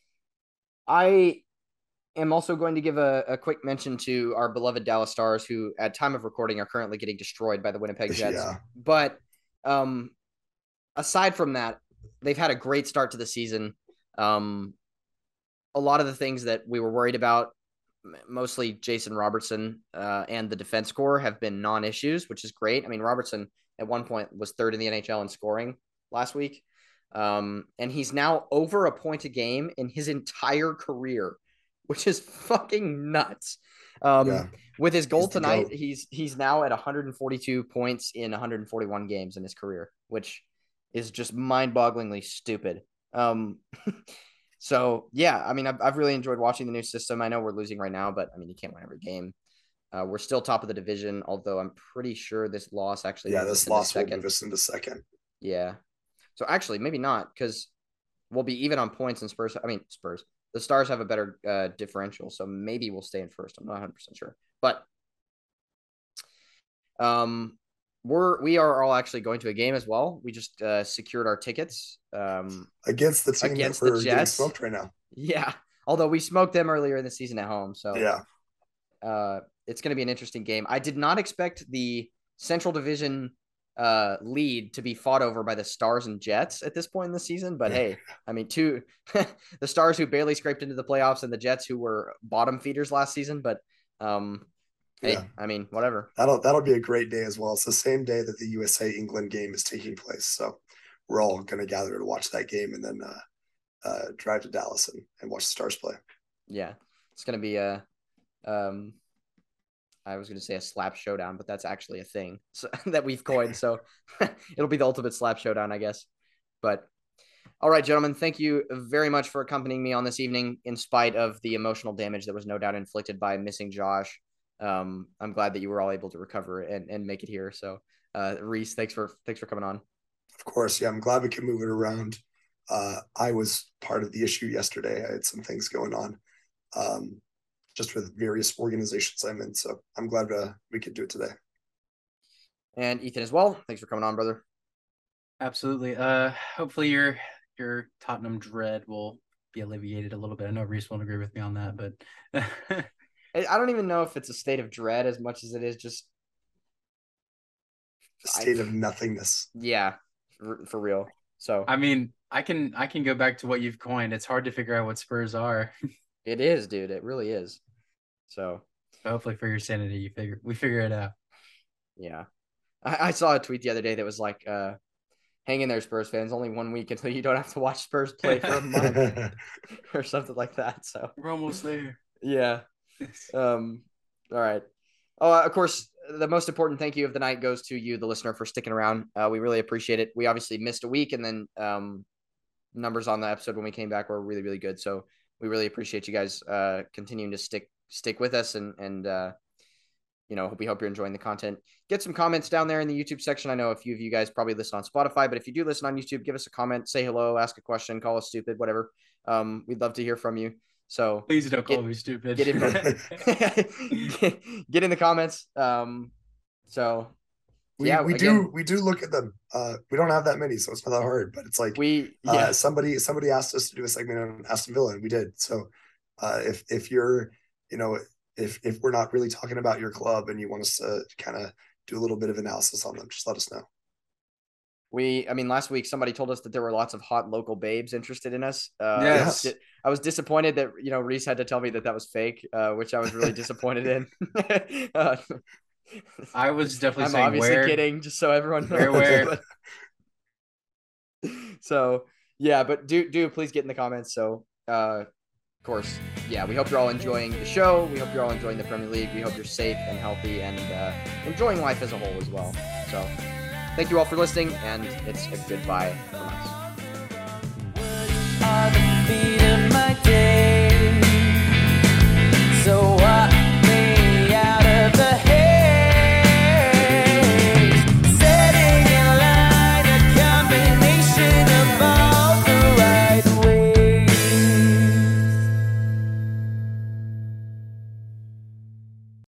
Speaker 1: I am also going to give a, a quick mention to our beloved Dallas Stars, who at time of recording are currently getting destroyed by the Winnipeg Jets.
Speaker 2: Yeah.
Speaker 1: But um, aside from that, they've had a great start to the season. Um, a lot of the things that we were worried about, mostly Jason Robertson uh, and the defense core, have been non-issues, which is great. I mean, Robertson at one point was third in the N H L in scoring last week. Um, and he's now over a point a game in his entire career, which is fucking nuts. Um, yeah. With his goal he's tonight, he's he's now at one hundred forty-two points in one hundred forty-one games in his career, which is just mind-bogglingly stupid. Um, so, yeah, I mean, I've, I've really enjoyed watching the new system. I know we're losing right now, but, I mean, you can't win every game. Uh, we're still top of the division, although I'm pretty sure this loss actually
Speaker 2: yeah, this loss will move us into second.
Speaker 1: Yeah. So, actually, maybe not, because we'll be even on points and Spurs. I mean, Spurs. The Stars have a better uh, differential, so maybe we'll stay in first. I'm not one hundred percent sure. But um, we're, we are all actually going to a game as well. We just uh, secured our tickets. Um,
Speaker 2: against the team
Speaker 1: against
Speaker 2: that we're
Speaker 1: the
Speaker 2: getting
Speaker 1: Jets.
Speaker 2: smoked right now.
Speaker 1: Yeah, although we smoked them earlier in the season at home. So
Speaker 2: yeah,
Speaker 1: uh, it's going to be an interesting game. I did not expect the Central Division uh, lead to be fought over by the Stars and Jets at this point in the season. But hey, I mean, two the Stars who barely scraped into the playoffs and the Jets who were bottom feeders last season. But um, hey, yeah. I mean, whatever.
Speaker 2: That'll that'll be a great day as well. It's the same day that the U S A England game is taking place, so we're all going to gather to watch that game and then uh, uh, drive to Dallas and, and watch the Stars play.
Speaker 1: Yeah, it's going to be a. Um, I was going to say a slap showdown, but that's actually a thing so, that we've coined. So it'll be the ultimate slap showdown, I guess. But all right, gentlemen, thank you very much for accompanying me on this evening, in spite of the emotional damage that was no doubt inflicted by missing Josh. Um, I'm glad that you were all able to recover and, and make it here. So, uh, Reese, thanks for thanks for coming on.
Speaker 2: Of course, yeah, I'm glad we can move it around. Uh, I was part of the issue yesterday. I had some things going on. Um, just with various organizations I'm in. So I'm glad uh, we could do it today.
Speaker 1: And Ethan as well. Thanks for coming on, brother.
Speaker 3: Absolutely. Uh, hopefully your your Tottenham dread will be alleviated a little bit. I know Reese won't agree with me on that, but
Speaker 1: I don't even know if it's a state of dread as much as it is just
Speaker 2: a state I, of nothingness.
Speaker 1: Yeah, for, for real. So
Speaker 3: I mean, I can I can go back to what you've coined. It's hard to figure out what Spurs are.
Speaker 1: It is, dude. It really is. So
Speaker 3: hopefully for your sanity, you figure we figure it out.
Speaker 1: Yeah. I, I saw a tweet the other day that was like, uh, hang in there, Spurs fans, only one week until you don't have to watch Spurs play for a month or something like that. So
Speaker 3: we're almost there.
Speaker 1: Yeah. Um, all right. Oh, uh, of course, the most important thank you of the night goes to you, the listener, for sticking around. Uh, we really appreciate it. We obviously missed a week, and then um, numbers on the episode when we came back were really, really good. So we really appreciate you guys uh, continuing to stick stick with us, and and uh, you know, we hope you're enjoying the content. Get some comments down there in the YouTube section. I know a few of you guys probably listen on Spotify, but if you do listen on YouTube, give us a comment, say hello, ask a question, call us stupid, whatever. Um, we'd love to hear from you. So
Speaker 3: please don't get, call me stupid.
Speaker 1: Get in, get, get in the comments. Um, so
Speaker 2: we,
Speaker 1: yeah,
Speaker 2: we
Speaker 1: again,
Speaker 2: do we do look at them. Uh, we don't have that many, so it's not that hard. But it's like
Speaker 1: we yeah.
Speaker 2: uh, somebody somebody asked us to do a segment on Aston Villa, and we did. So uh, if if you're you know if if we're not really talking about your club and you want us to kind of do a little bit of analysis on them, just let us know.
Speaker 1: We, I mean, last week somebody told us that there were lots of hot local babes interested in us. Uh,
Speaker 2: yes.
Speaker 1: I was, I was disappointed that, you know, Reese had to tell me that that was fake, uh, which I was really disappointed in. uh,
Speaker 3: I was definitely
Speaker 1: I'm
Speaker 3: saying
Speaker 1: obviously
Speaker 3: where,
Speaker 1: kidding, just so everyone knows.
Speaker 3: Where, where.
Speaker 1: So, yeah, but do, do please get in the comments. So, uh, of course, yeah, we hope you're all enjoying the show. We hope you're all enjoying the Premier League. We hope you're safe and healthy and uh, enjoying life as a whole as well. So, thank you all for listening, and it's a goodbye from us.